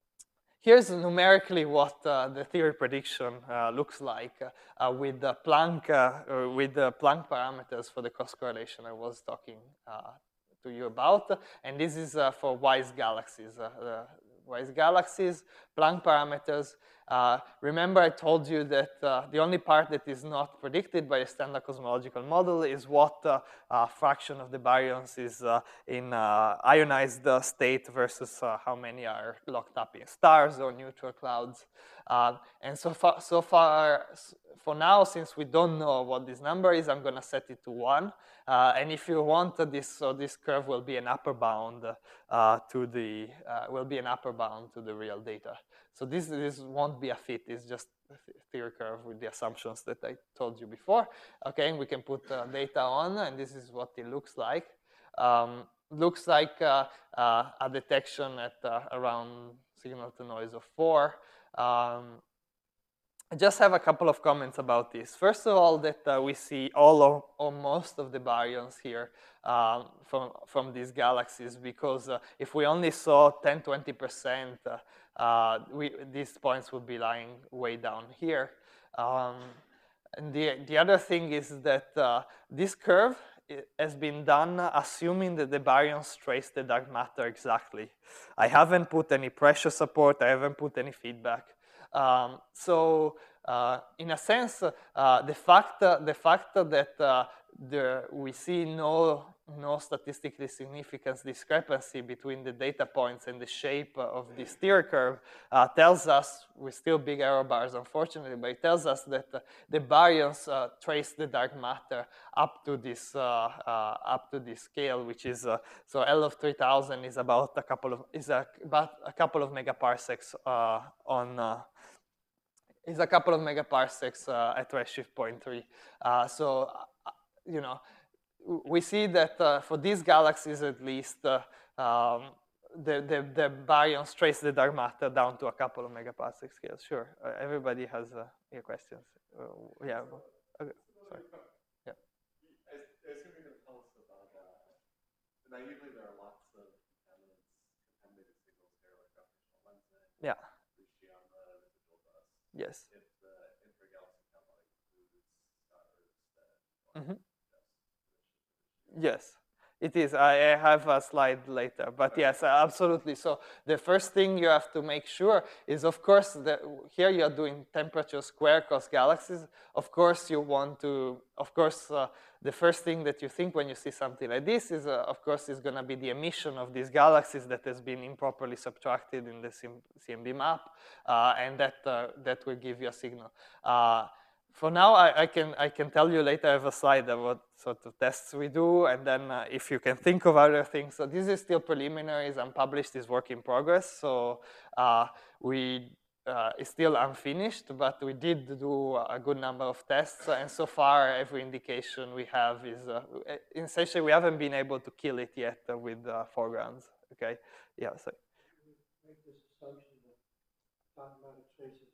here's numerically what uh, the theory prediction uh, looks like uh, with the Planck uh, with the Planck parameters for the cross correlation I was talking uh, to you about, and this is uh, for WISE galaxies. Uh, the WISE galaxies, Planck parameters. Uh, remember, I told you that uh, the only part that is not predicted by a standard cosmological model is what uh, uh, fraction of the baryons is uh, in uh, ionized uh, state versus uh, how many are locked up in stars or neutral clouds. Uh, and so far, so far, for now, since we don't know what this number is, I'm going to set it to one. Uh, and if you want uh, this, so this curve will be an upper bound uh, to the uh, will be an upper bound to the real data. So this this won't be a fit. It's just a theory curve with the assumptions that I told you before. Okay, and we can put uh, data on, and this is what it looks like. Um, looks like uh, uh, a detection at uh, around signal to noise of four. Um, I just have a couple of comments about this. First of all, that uh, we see all of, or most of the baryons here um, from, from these galaxies, because uh, if we only saw ten, twenty percent, uh, uh, we, these points would be lying way down here. Um, and the, the other thing is that uh, this curve has been done assuming that the baryons trace the dark matter exactly. I haven't put any pressure support, I haven't put any feedback. Um, so, uh, in a sense, uh, the fact uh, the fact that uh, the, we see no no statistically significant discrepancy between the data points and the shape of this theory curve uh, tells us, with still big error bars, unfortunately, but it tells us that uh, the baryons uh, trace the dark matter up to this uh, uh, up to this scale, which is uh, so L of three thousand is about a couple of is a, about a couple of megaparsecs uh, on. Uh, is a couple of megaparsecs uh, at redshift zero point three. Uh, so, uh, you know, we see that uh, for these galaxies at least, uh, um, the, the, the baryons trace the dark matter down to a couple of megaparsec scales. Sure, uh, everybody has uh, your questions. Uh, yeah. Okay. Sorry. Yeah. I, I assume you're going to tell us about, uh, naively there are lots of contaminants, contaminated signals here, like gravitational lensing, Yeah. Luciana, residual dust. Yes. If the intergalaxy catalog includes stars that Mm-hmm. just Yes, it is. I I have a slide later, but yes, absolutely. So the first thing you have to make sure is, of course, that here you're doing temperature square across galaxies. Of course, you want to, of course, uh, the first thing that you think when you see something like this is, uh, of course, is going to be the emission of these galaxies that has been improperly subtracted in the C M B map, uh, and that uh, that will give you a signal. Uh, For now, I, I, can, I can tell you later. I have a slide of what sort of tests we do, and then uh, if you can think of other things. So this is still preliminary, it's unpublished, it's work in progress. So uh, we, uh, it's still unfinished, but we did do a good number of tests, and so far every indication we have is, uh, essentially we haven't been able to kill it yet uh, with uh, foregrounds, okay? Yeah, so. Make this assumption that dark matter traces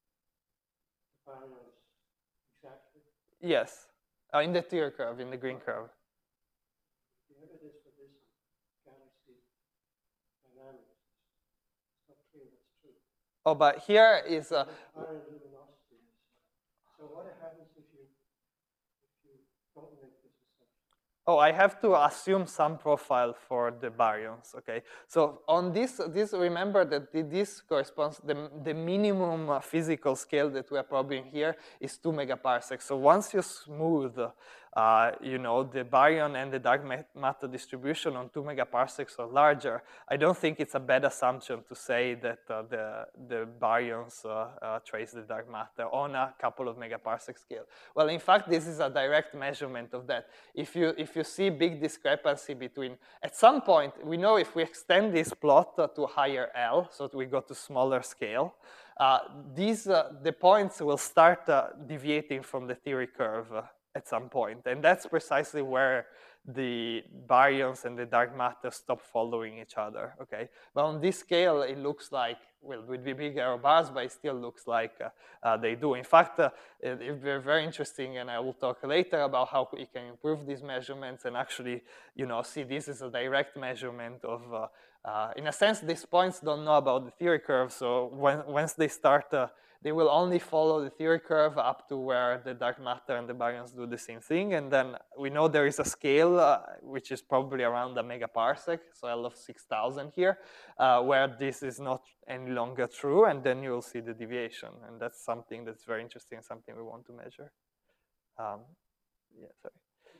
the baryons exactly. Yes, uh, in the Tier curve, in the green curve. The evidence for this galaxy dynamics, it's not clear that's true. Oh, but here is uh, baryon luminosity is. So what happens if you if you don't make this assumption? Oh, I have to assume some profile for the baryons, okay? So on this, this remember that this corresponds, the, the minimum uh, physical scale that we are probing here is two megaparsecs. So once you smooth, uh, you know, the baryon and the dark matter distribution on two megaparsecs or larger, I don't think it's a bad assumption to say that uh, the, the baryons uh, uh, trace the dark matter on a couple of megaparsec scale. Well, in fact, this is a direct measurement of that. If you, if you see big discrepancy between, at some point, we know if we extend this plot uh, to higher L, so that we go to smaller scale, uh, these, uh, the points will start uh, deviating from the theory curve uh, at some point. And that's precisely where the baryons and the dark matter stop following each other, okay? But on this scale, it looks like, well, with the big error bars, but it still looks like uh, uh, they do. In fact, uh, it, it's very interesting, and I will talk later about how we can improve these measurements and actually, you know, see this is a direct measurement of, uh, uh, in a sense, these points don't know about the theory curve, so when, once they start, uh, they will only follow the theory curve up to where the dark matter and the baryons do the same thing, and then we know there is a scale uh, which is probably around a megaparsec, so L of six thousand here, uh, where this is not any longer true, and then you'll see the deviation, and that's something that's very interesting, something we want to measure. Um, yeah, sorry.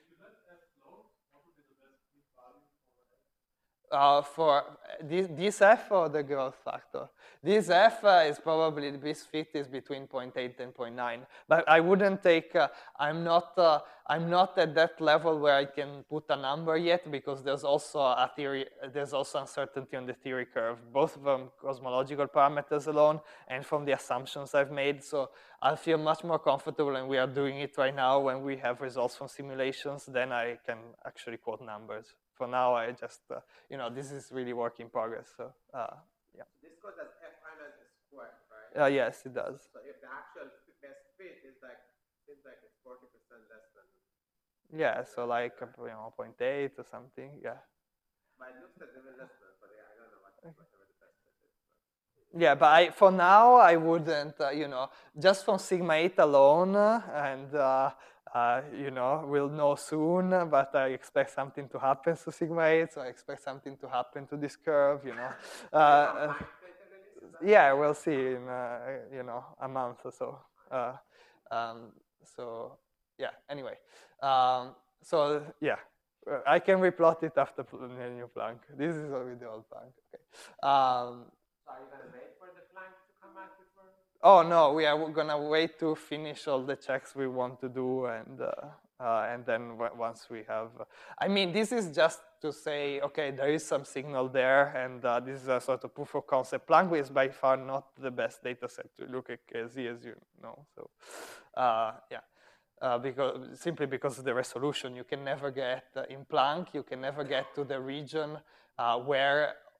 Uh, for this, this F or the growth factor? This F uh, is probably, this fit is between zero point eight and zero point nine. But I wouldn't take, uh, I'm, not, uh, I'm not at that level where I can put a number yet, because there's also a theory, there's also uncertainty on the theory curve, both from cosmological parameters alone and from the assumptions I've made. So I feel much more comfortable, and we are doing it right now when we have results from simulations, then I can actually quote numbers. For now, I just, uh, you know, this is really work in progress. So, uh, yeah. This goes as F minus squared, right? Uh, yes, it does. So if the actual best fit is like, seems like it's forty percent less than. Yeah, so like, you know, zero point eight or something, yeah. But it looks like even less than, but yeah, I don't know what, whatever the best fit is. But. Yeah, but I, for now, I wouldn't, uh, you know, just from sigma eight alone, uh, and, uh, uh, you know, we'll know soon, but I expect something to happen to sigma eight, so I expect something to happen to this curve, you know. Uh, yeah, we'll see in, uh, you know, a month or so. Uh, um, so, yeah, anyway. Um, so, yeah, I can replot it after the new Planck. This is with the old Planck, okay. Um, So are you going to wait for the Planck to come out before? Oh no, we are gonna wait to finish all the checks we want to do, and uh, uh, and then once we have, uh, I mean, this is just to say, okay, there is some signal there, and uh, this is a sort of proof of concept. Planck is by far not the best data set to look at K Z, as you know. So, uh, yeah. Uh, because simply because of the resolution, you can never get uh, in Planck, you can never get to the region uh, where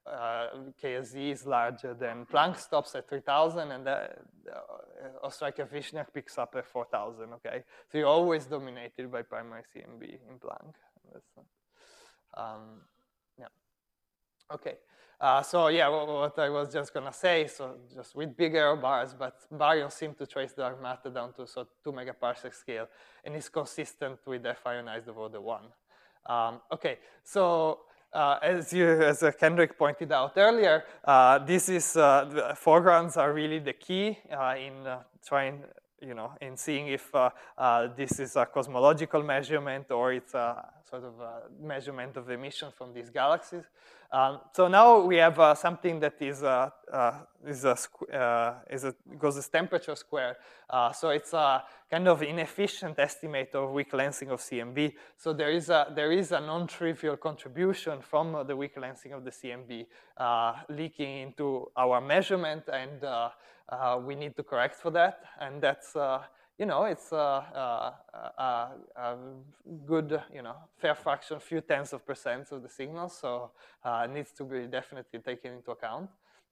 uh, K S Z is larger than Planck stops at three thousand, and the, uh, Ostrowski-Vishniak picks up at four thousand, okay? So you're always dominated by primary C M B in Planck. That's, um, yeah. Okay. Uh, so yeah, what, what I was just gonna say, so just with bigger bars, but baryons seem to trace dark matter down to so two megaparsec scale, and is consistent with F ionized of order one. Um, okay, so uh, as you, as uh, Kendrick pointed out earlier, uh, this is uh, the foregrounds are really the key uh, in uh, trying, you know, in seeing if uh, uh, this is a cosmological measurement or it's a sort of a measurement of emission from these galaxies. Um, so now we have uh, something that is uh, uh, is a uh, is a goes as temperature squared. Uh, so it's a kind of inefficient estimate of weak lensing of C M B. So there is a there is a non-trivial contribution from uh, the weak lensing of the C M B uh, leaking into our measurement, and uh, uh, we need to correct for that. And that's uh, you know, it's a, a, a, a good, you know, fair fraction, few tenths of percent of the signal, so uh, it needs to be definitely taken into account.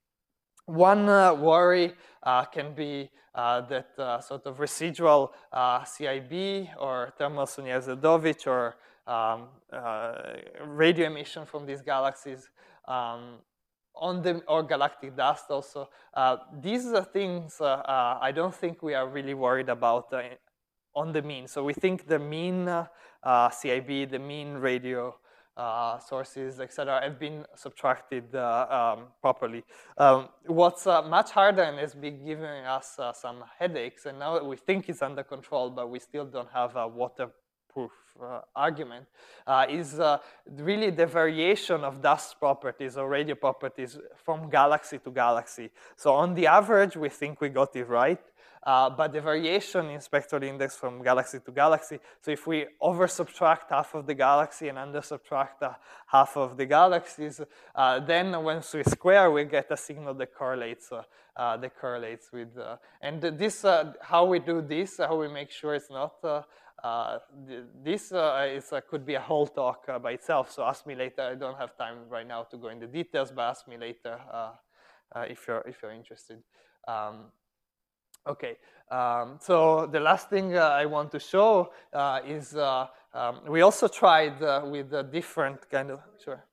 One uh, worry uh, can be uh, that uh, sort of residual uh, C I B or thermal Sunyaev-Zel'dovich or um, uh, radio emission from these galaxies um, on the, or galactic dust also. Uh, these are things uh, uh, I don't think we are really worried about uh, on the mean. So we think the mean uh, uh, C I B, the mean radio uh, sources, et cetera, have been subtracted uh, um, properly. Um, what's uh, much harder and has been giving us uh, some headaches, and now we think it's under control, but we still don't have a waterproof Uh, argument, uh, is uh, really the variation of dust properties or radio properties from galaxy to galaxy. So on the average, we think we got it right, uh, but the variation in spectral index from galaxy to galaxy, so if we over subtract half of the galaxy and under subtract uh, half of the galaxies, uh, then once we square, we get a signal that correlates, uh, uh, that correlates with, uh, and this, uh, how we do this, how we make sure it's not uh, Uh, this uh, is, uh, could be a whole talk uh, by itself, so ask me later. I don't have time right now to go into details, but ask me later uh, uh, if you're if you're interested. Um, okay, um, so the last thing uh, I want to show uh, is uh, um, we also tried uh, with a different kind of sure.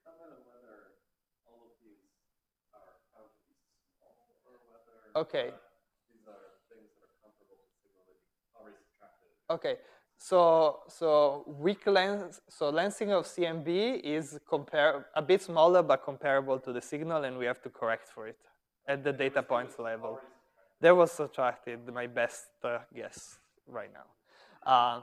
Okay. Okay, so so weak lens, so lensing of C M B is compare a bit smaller but comparable to the signal, and we have to correct for it at the data points level. There was subtracted, my best uh, guess right now. Uh,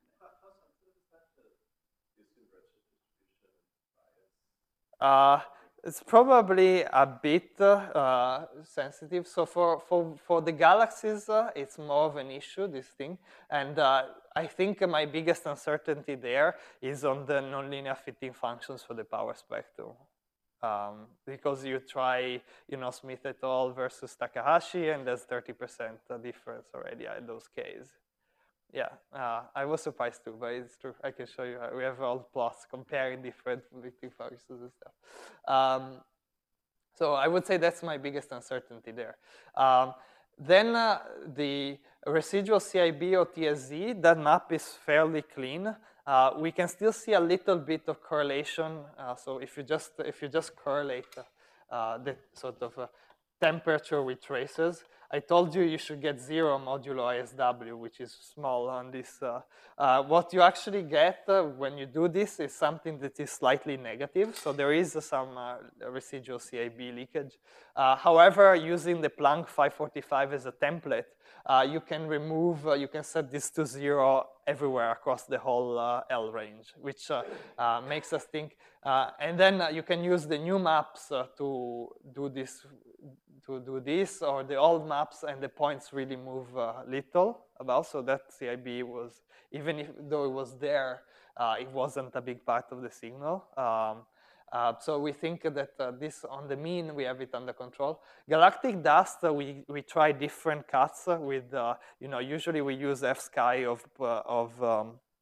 uh, It's probably a bit uh, sensitive. So for, for, for the galaxies, uh, it's more of an issue, this thing. And uh, I think my biggest uncertainty there is on the nonlinear fitting functions for the power spectrum. Um, because you try, you know, Smith et al. Versus Takahashi, and there's thirty percent difference already in those cases. Yeah, uh, I was surprised too, but it's true. I can show you. We have all plots comparing different fitting functions and stuff. Um, so I would say that's my biggest uncertainty there. Um, then uh, the residual C I B or T S Z, that map is fairly clean. Uh, we can still see a little bit of correlation. Uh, so if you just if you just correlate uh, the sort of uh, temperature with traces, I told you you should get zero modulo I S W, which is small on this. Uh, uh, what you actually get uh, when you do this is something that is slightly negative. So there is uh, some uh, residual C I B leakage. Uh, however, using the Planck five forty-five as a template, uh, you can remove, uh, you can set this to zero everywhere across the whole uh, L range, which uh, uh, makes us think. Uh, and then uh, you can use the new maps uh, to do this to do this, or the old maps, and the points really move uh, little about. So that C I B was, even if though it was there, uh, it wasn't a big part of the signal. Um, uh, so we think that uh, this, on the mean, we have it under control. Galactic dust, uh, we we try different cuts uh, with, uh, you know, usually we use F sky of uh, of um,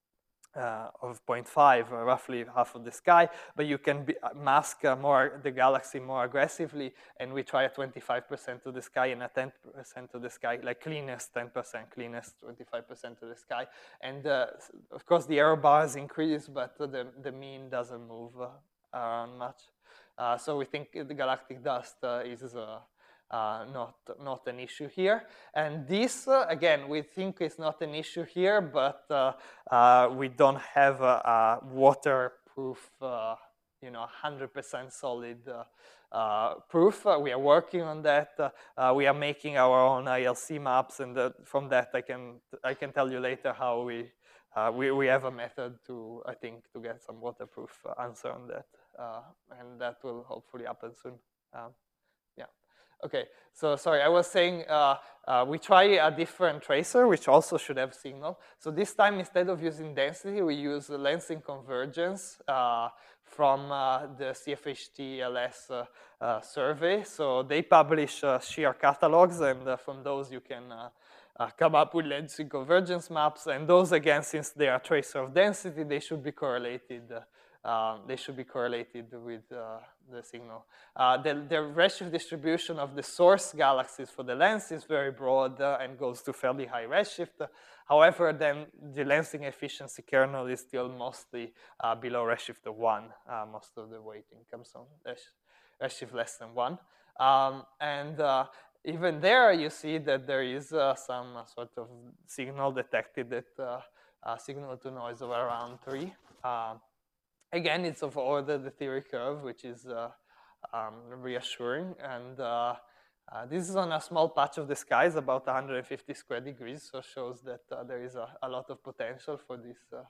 Uh, of zero point five, uh, roughly half of the sky, but you can be, uh, mask uh, more the galaxy more aggressively, and we try a twenty-five percent to the sky and a ten percent to the sky, like cleanest ten percent, cleanest twenty-five percent to the sky. And uh, of course the error bars increase, but the, the mean doesn't move uh, around much. Uh, so we think the galactic dust uh, is uh, Uh, not, not an issue here. And this, uh, again, we think is not an issue here, but uh, uh, we don't have a, a waterproof, uh, you know, one hundred percent solid uh, uh, proof. Uh, we are working on that. Uh, uh, we are making our own I L C maps, and uh, from that I can, I can tell you later how we, uh, we, we have a method to, I think, to get some waterproof answer on that. Uh, and that will hopefully happen soon. Um, Okay, so sorry, I was saying uh, uh, we try a different tracer, which also should have signal. So this time, instead of using density, we use lensing convergence uh, from uh, the C F H T L S uh, uh, survey. So they publish uh, shear catalogs, and uh, from those you can uh, uh, come up with lensing convergence maps. And those, again, since they are tracer of density, they should be correlated. Uh, Um, they should be correlated with uh, the signal. Uh, the, the redshift distribution of the source galaxies for the lens is very broad uh, and goes to fairly high redshift. However, then the lensing efficiency kernel is still mostly uh, below redshift of one. Uh, most of the weighting comes from redshift less than one. Um, and uh, even there, you see that there is uh, some uh, sort of signal detected at uh, uh, signal to noise of around three. Uh, Again, it's of order the theory curve, which is uh, um, reassuring. And uh, uh, this is on a small patch of the sky, it's about one hundred fifty square degrees, so shows that uh, there is a, a lot of potential for this uh,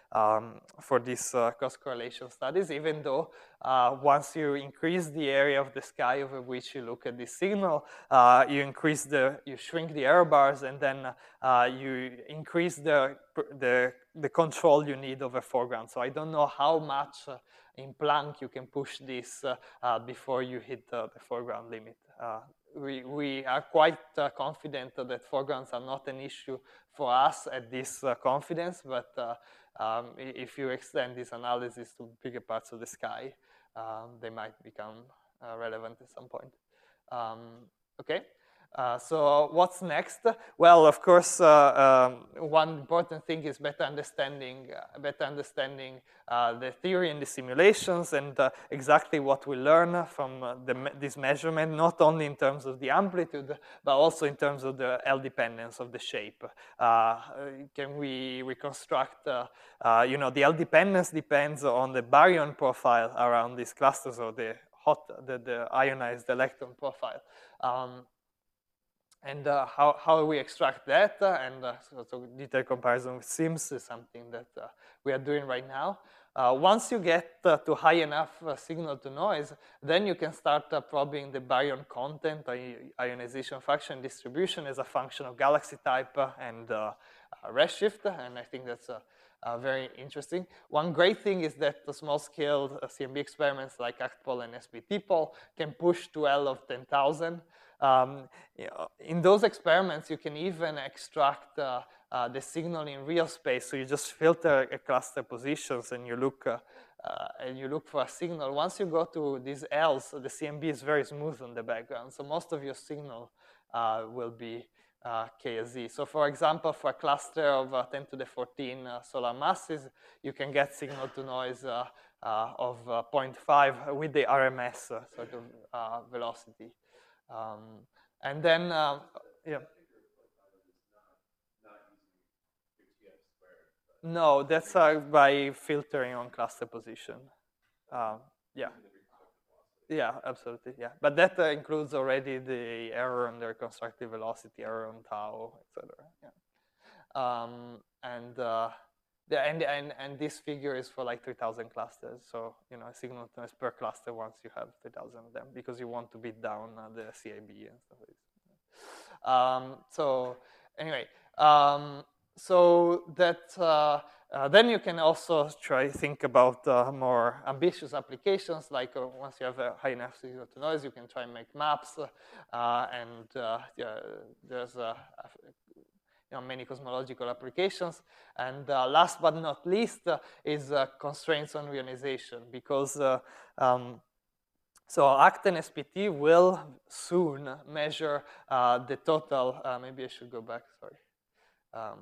um, for these uh, cross correlation studies. Even though uh, once you increase the area of the sky over which you look at this signal, uh, you increase the you shrink the error bars, and then uh, you increase the the the control you need over foreground. So I don't know how much uh, in Planck you can push this uh, uh, before you hit uh, the foreground limit. Uh, we, we are quite uh, confident that foregrounds are not an issue for us at this uh, confidence, but uh, um, if you extend this analysis to bigger parts of the sky, um, they might become uh, relevant at some point. Um, okay. Uh, so what's next? Well, of course, uh, um, one important thing is better understanding, uh, better understanding uh, the theory and the simulations, and uh, exactly what we learn from uh, the, this measurement, not only in terms of the amplitude, but also in terms of the L dependence of the shape. Uh, can we reconstruct, uh, uh, you know, the L dependence depends on the baryon profile around these clusters, or the hot, the, the ionized electron profile. Um, And uh, how, how we extract that, uh, and uh, so, so detailed comparison with SIMS is something that uh, we are doing right now. Uh, once you get uh, to high enough uh, signal to noise, then you can start uh, probing the baryon content, ionization fraction distribution as a function of galaxy type uh, and uh, uh, redshift, and I think that's uh, uh, very interesting. One great thing is that the small-scale uh, C M B experiments like ACTPol and S B T POL can push to L of ten thousand. Um, you know, in those experiments, you can even extract uh, uh, the signal in real space. So you just filter a cluster positions, and you look uh, uh, and you look for a signal. Once you go to these L's, the C M B is very smooth on the background. So most of your signal uh, will be uh, K S Z. So for example, for a cluster of uh, ten to the fourteen uh, solar masses, you can get signal to noise uh, uh, of uh, zero point five with the R M S uh, sort of uh, velocity. Um, and then, um, yeah. No, that's uh, by filtering on cluster position. Um, yeah. Yeah, absolutely, yeah. But that uh, includes already the error on the reconstructive velocity, error on tau, et cetera. Yeah. Um, and, uh, the, and, and, and this figure is for like three thousand clusters. So, you know, signal to noise per cluster once you have three thousand of them, because you want to beat down uh, the C I B and stuff like that. Um, so anyway, um, so that, uh, uh, then you can also try to think about uh, more ambitious applications, like uh, once you have a high enough signal to noise, you can try and make maps, uh, and uh, yeah, there's a, a you know, many cosmological applications. And uh, last but not least uh, is uh, constraints on reionization, because uh, um, so Acten S P T will soon measure uh, the total, uh, maybe I should go back, sorry. Um,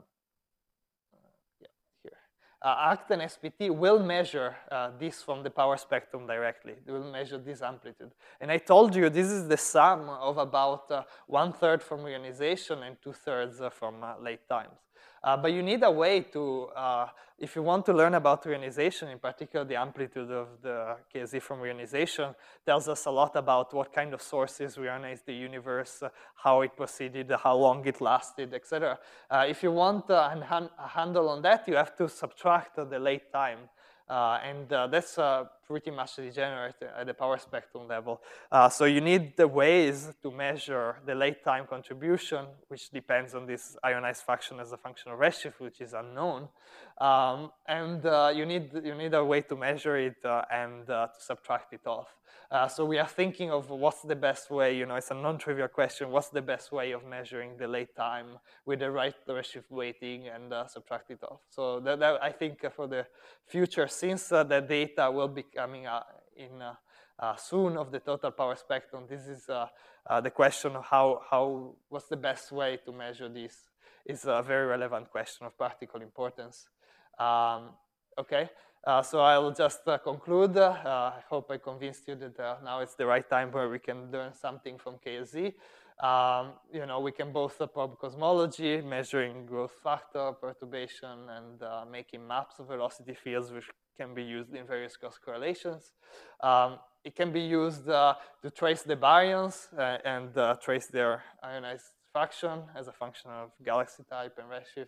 yeah, here. Uh, Acten S P T will measure uh, this from the power spectrum directly. It will measure this amplitude. And I told you this is the sum of about uh, one third from reionization and two thirds uh, from uh, late times. Uh, but you need a way to, uh, if you want to learn about reionization, in particular the amplitude of the K Z from reionization tells us a lot about what kind of sources reionized the universe, uh, how it proceeded, how long it lasted, et cetera. Uh, if you want uh, a handle on that, you have to subtract uh, the late time. Uh, and uh, that's uh, pretty much degenerate at the power spectrum level. Uh, so you need the ways to measure the late time contribution, which depends on this ionized fraction as a function of redshift, which is unknown. Um, and uh, you need you need a way to measure it uh, and uh, to subtract it off. Uh, so we are thinking of what's the best way. You know, it's a non-trivial question. What's the best way of measuring the late time with the right redshift weighting and uh, subtract it off? So that, that I think uh, for the future, since uh, the data will be coming uh, in uh, uh, soon of the total power spectrum, this is uh, uh, the question of how how what's the best way to measure this is a very relevant question of practical importance. Um, okay. Uh, so I'll just uh, conclude. Uh, I hope I convinced you that uh, now it's the right time where we can learn something from K S Z. Um, you know, we can both uh, probe cosmology, measuring growth factor, perturbation, and uh, making maps of velocity fields, which can be used in various cross correlations. Um, it can be used uh, to trace the baryons uh, and uh, trace their ionized fraction as a function of galaxy type and redshift.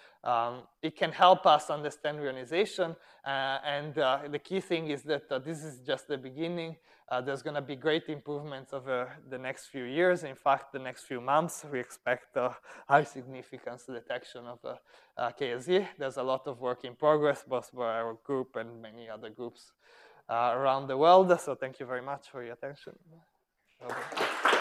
Um, it can help us understand reionization, uh, and uh, the key thing is that uh, this is just the beginning. Uh, there's going to be great improvements over the next few years. In fact, the next few months, we expect uh, high significance detection of uh, uh, K S Z. There's a lot of work in progress, both by our group and many other groups uh, around the world. So thank you very much for your attention. Okay.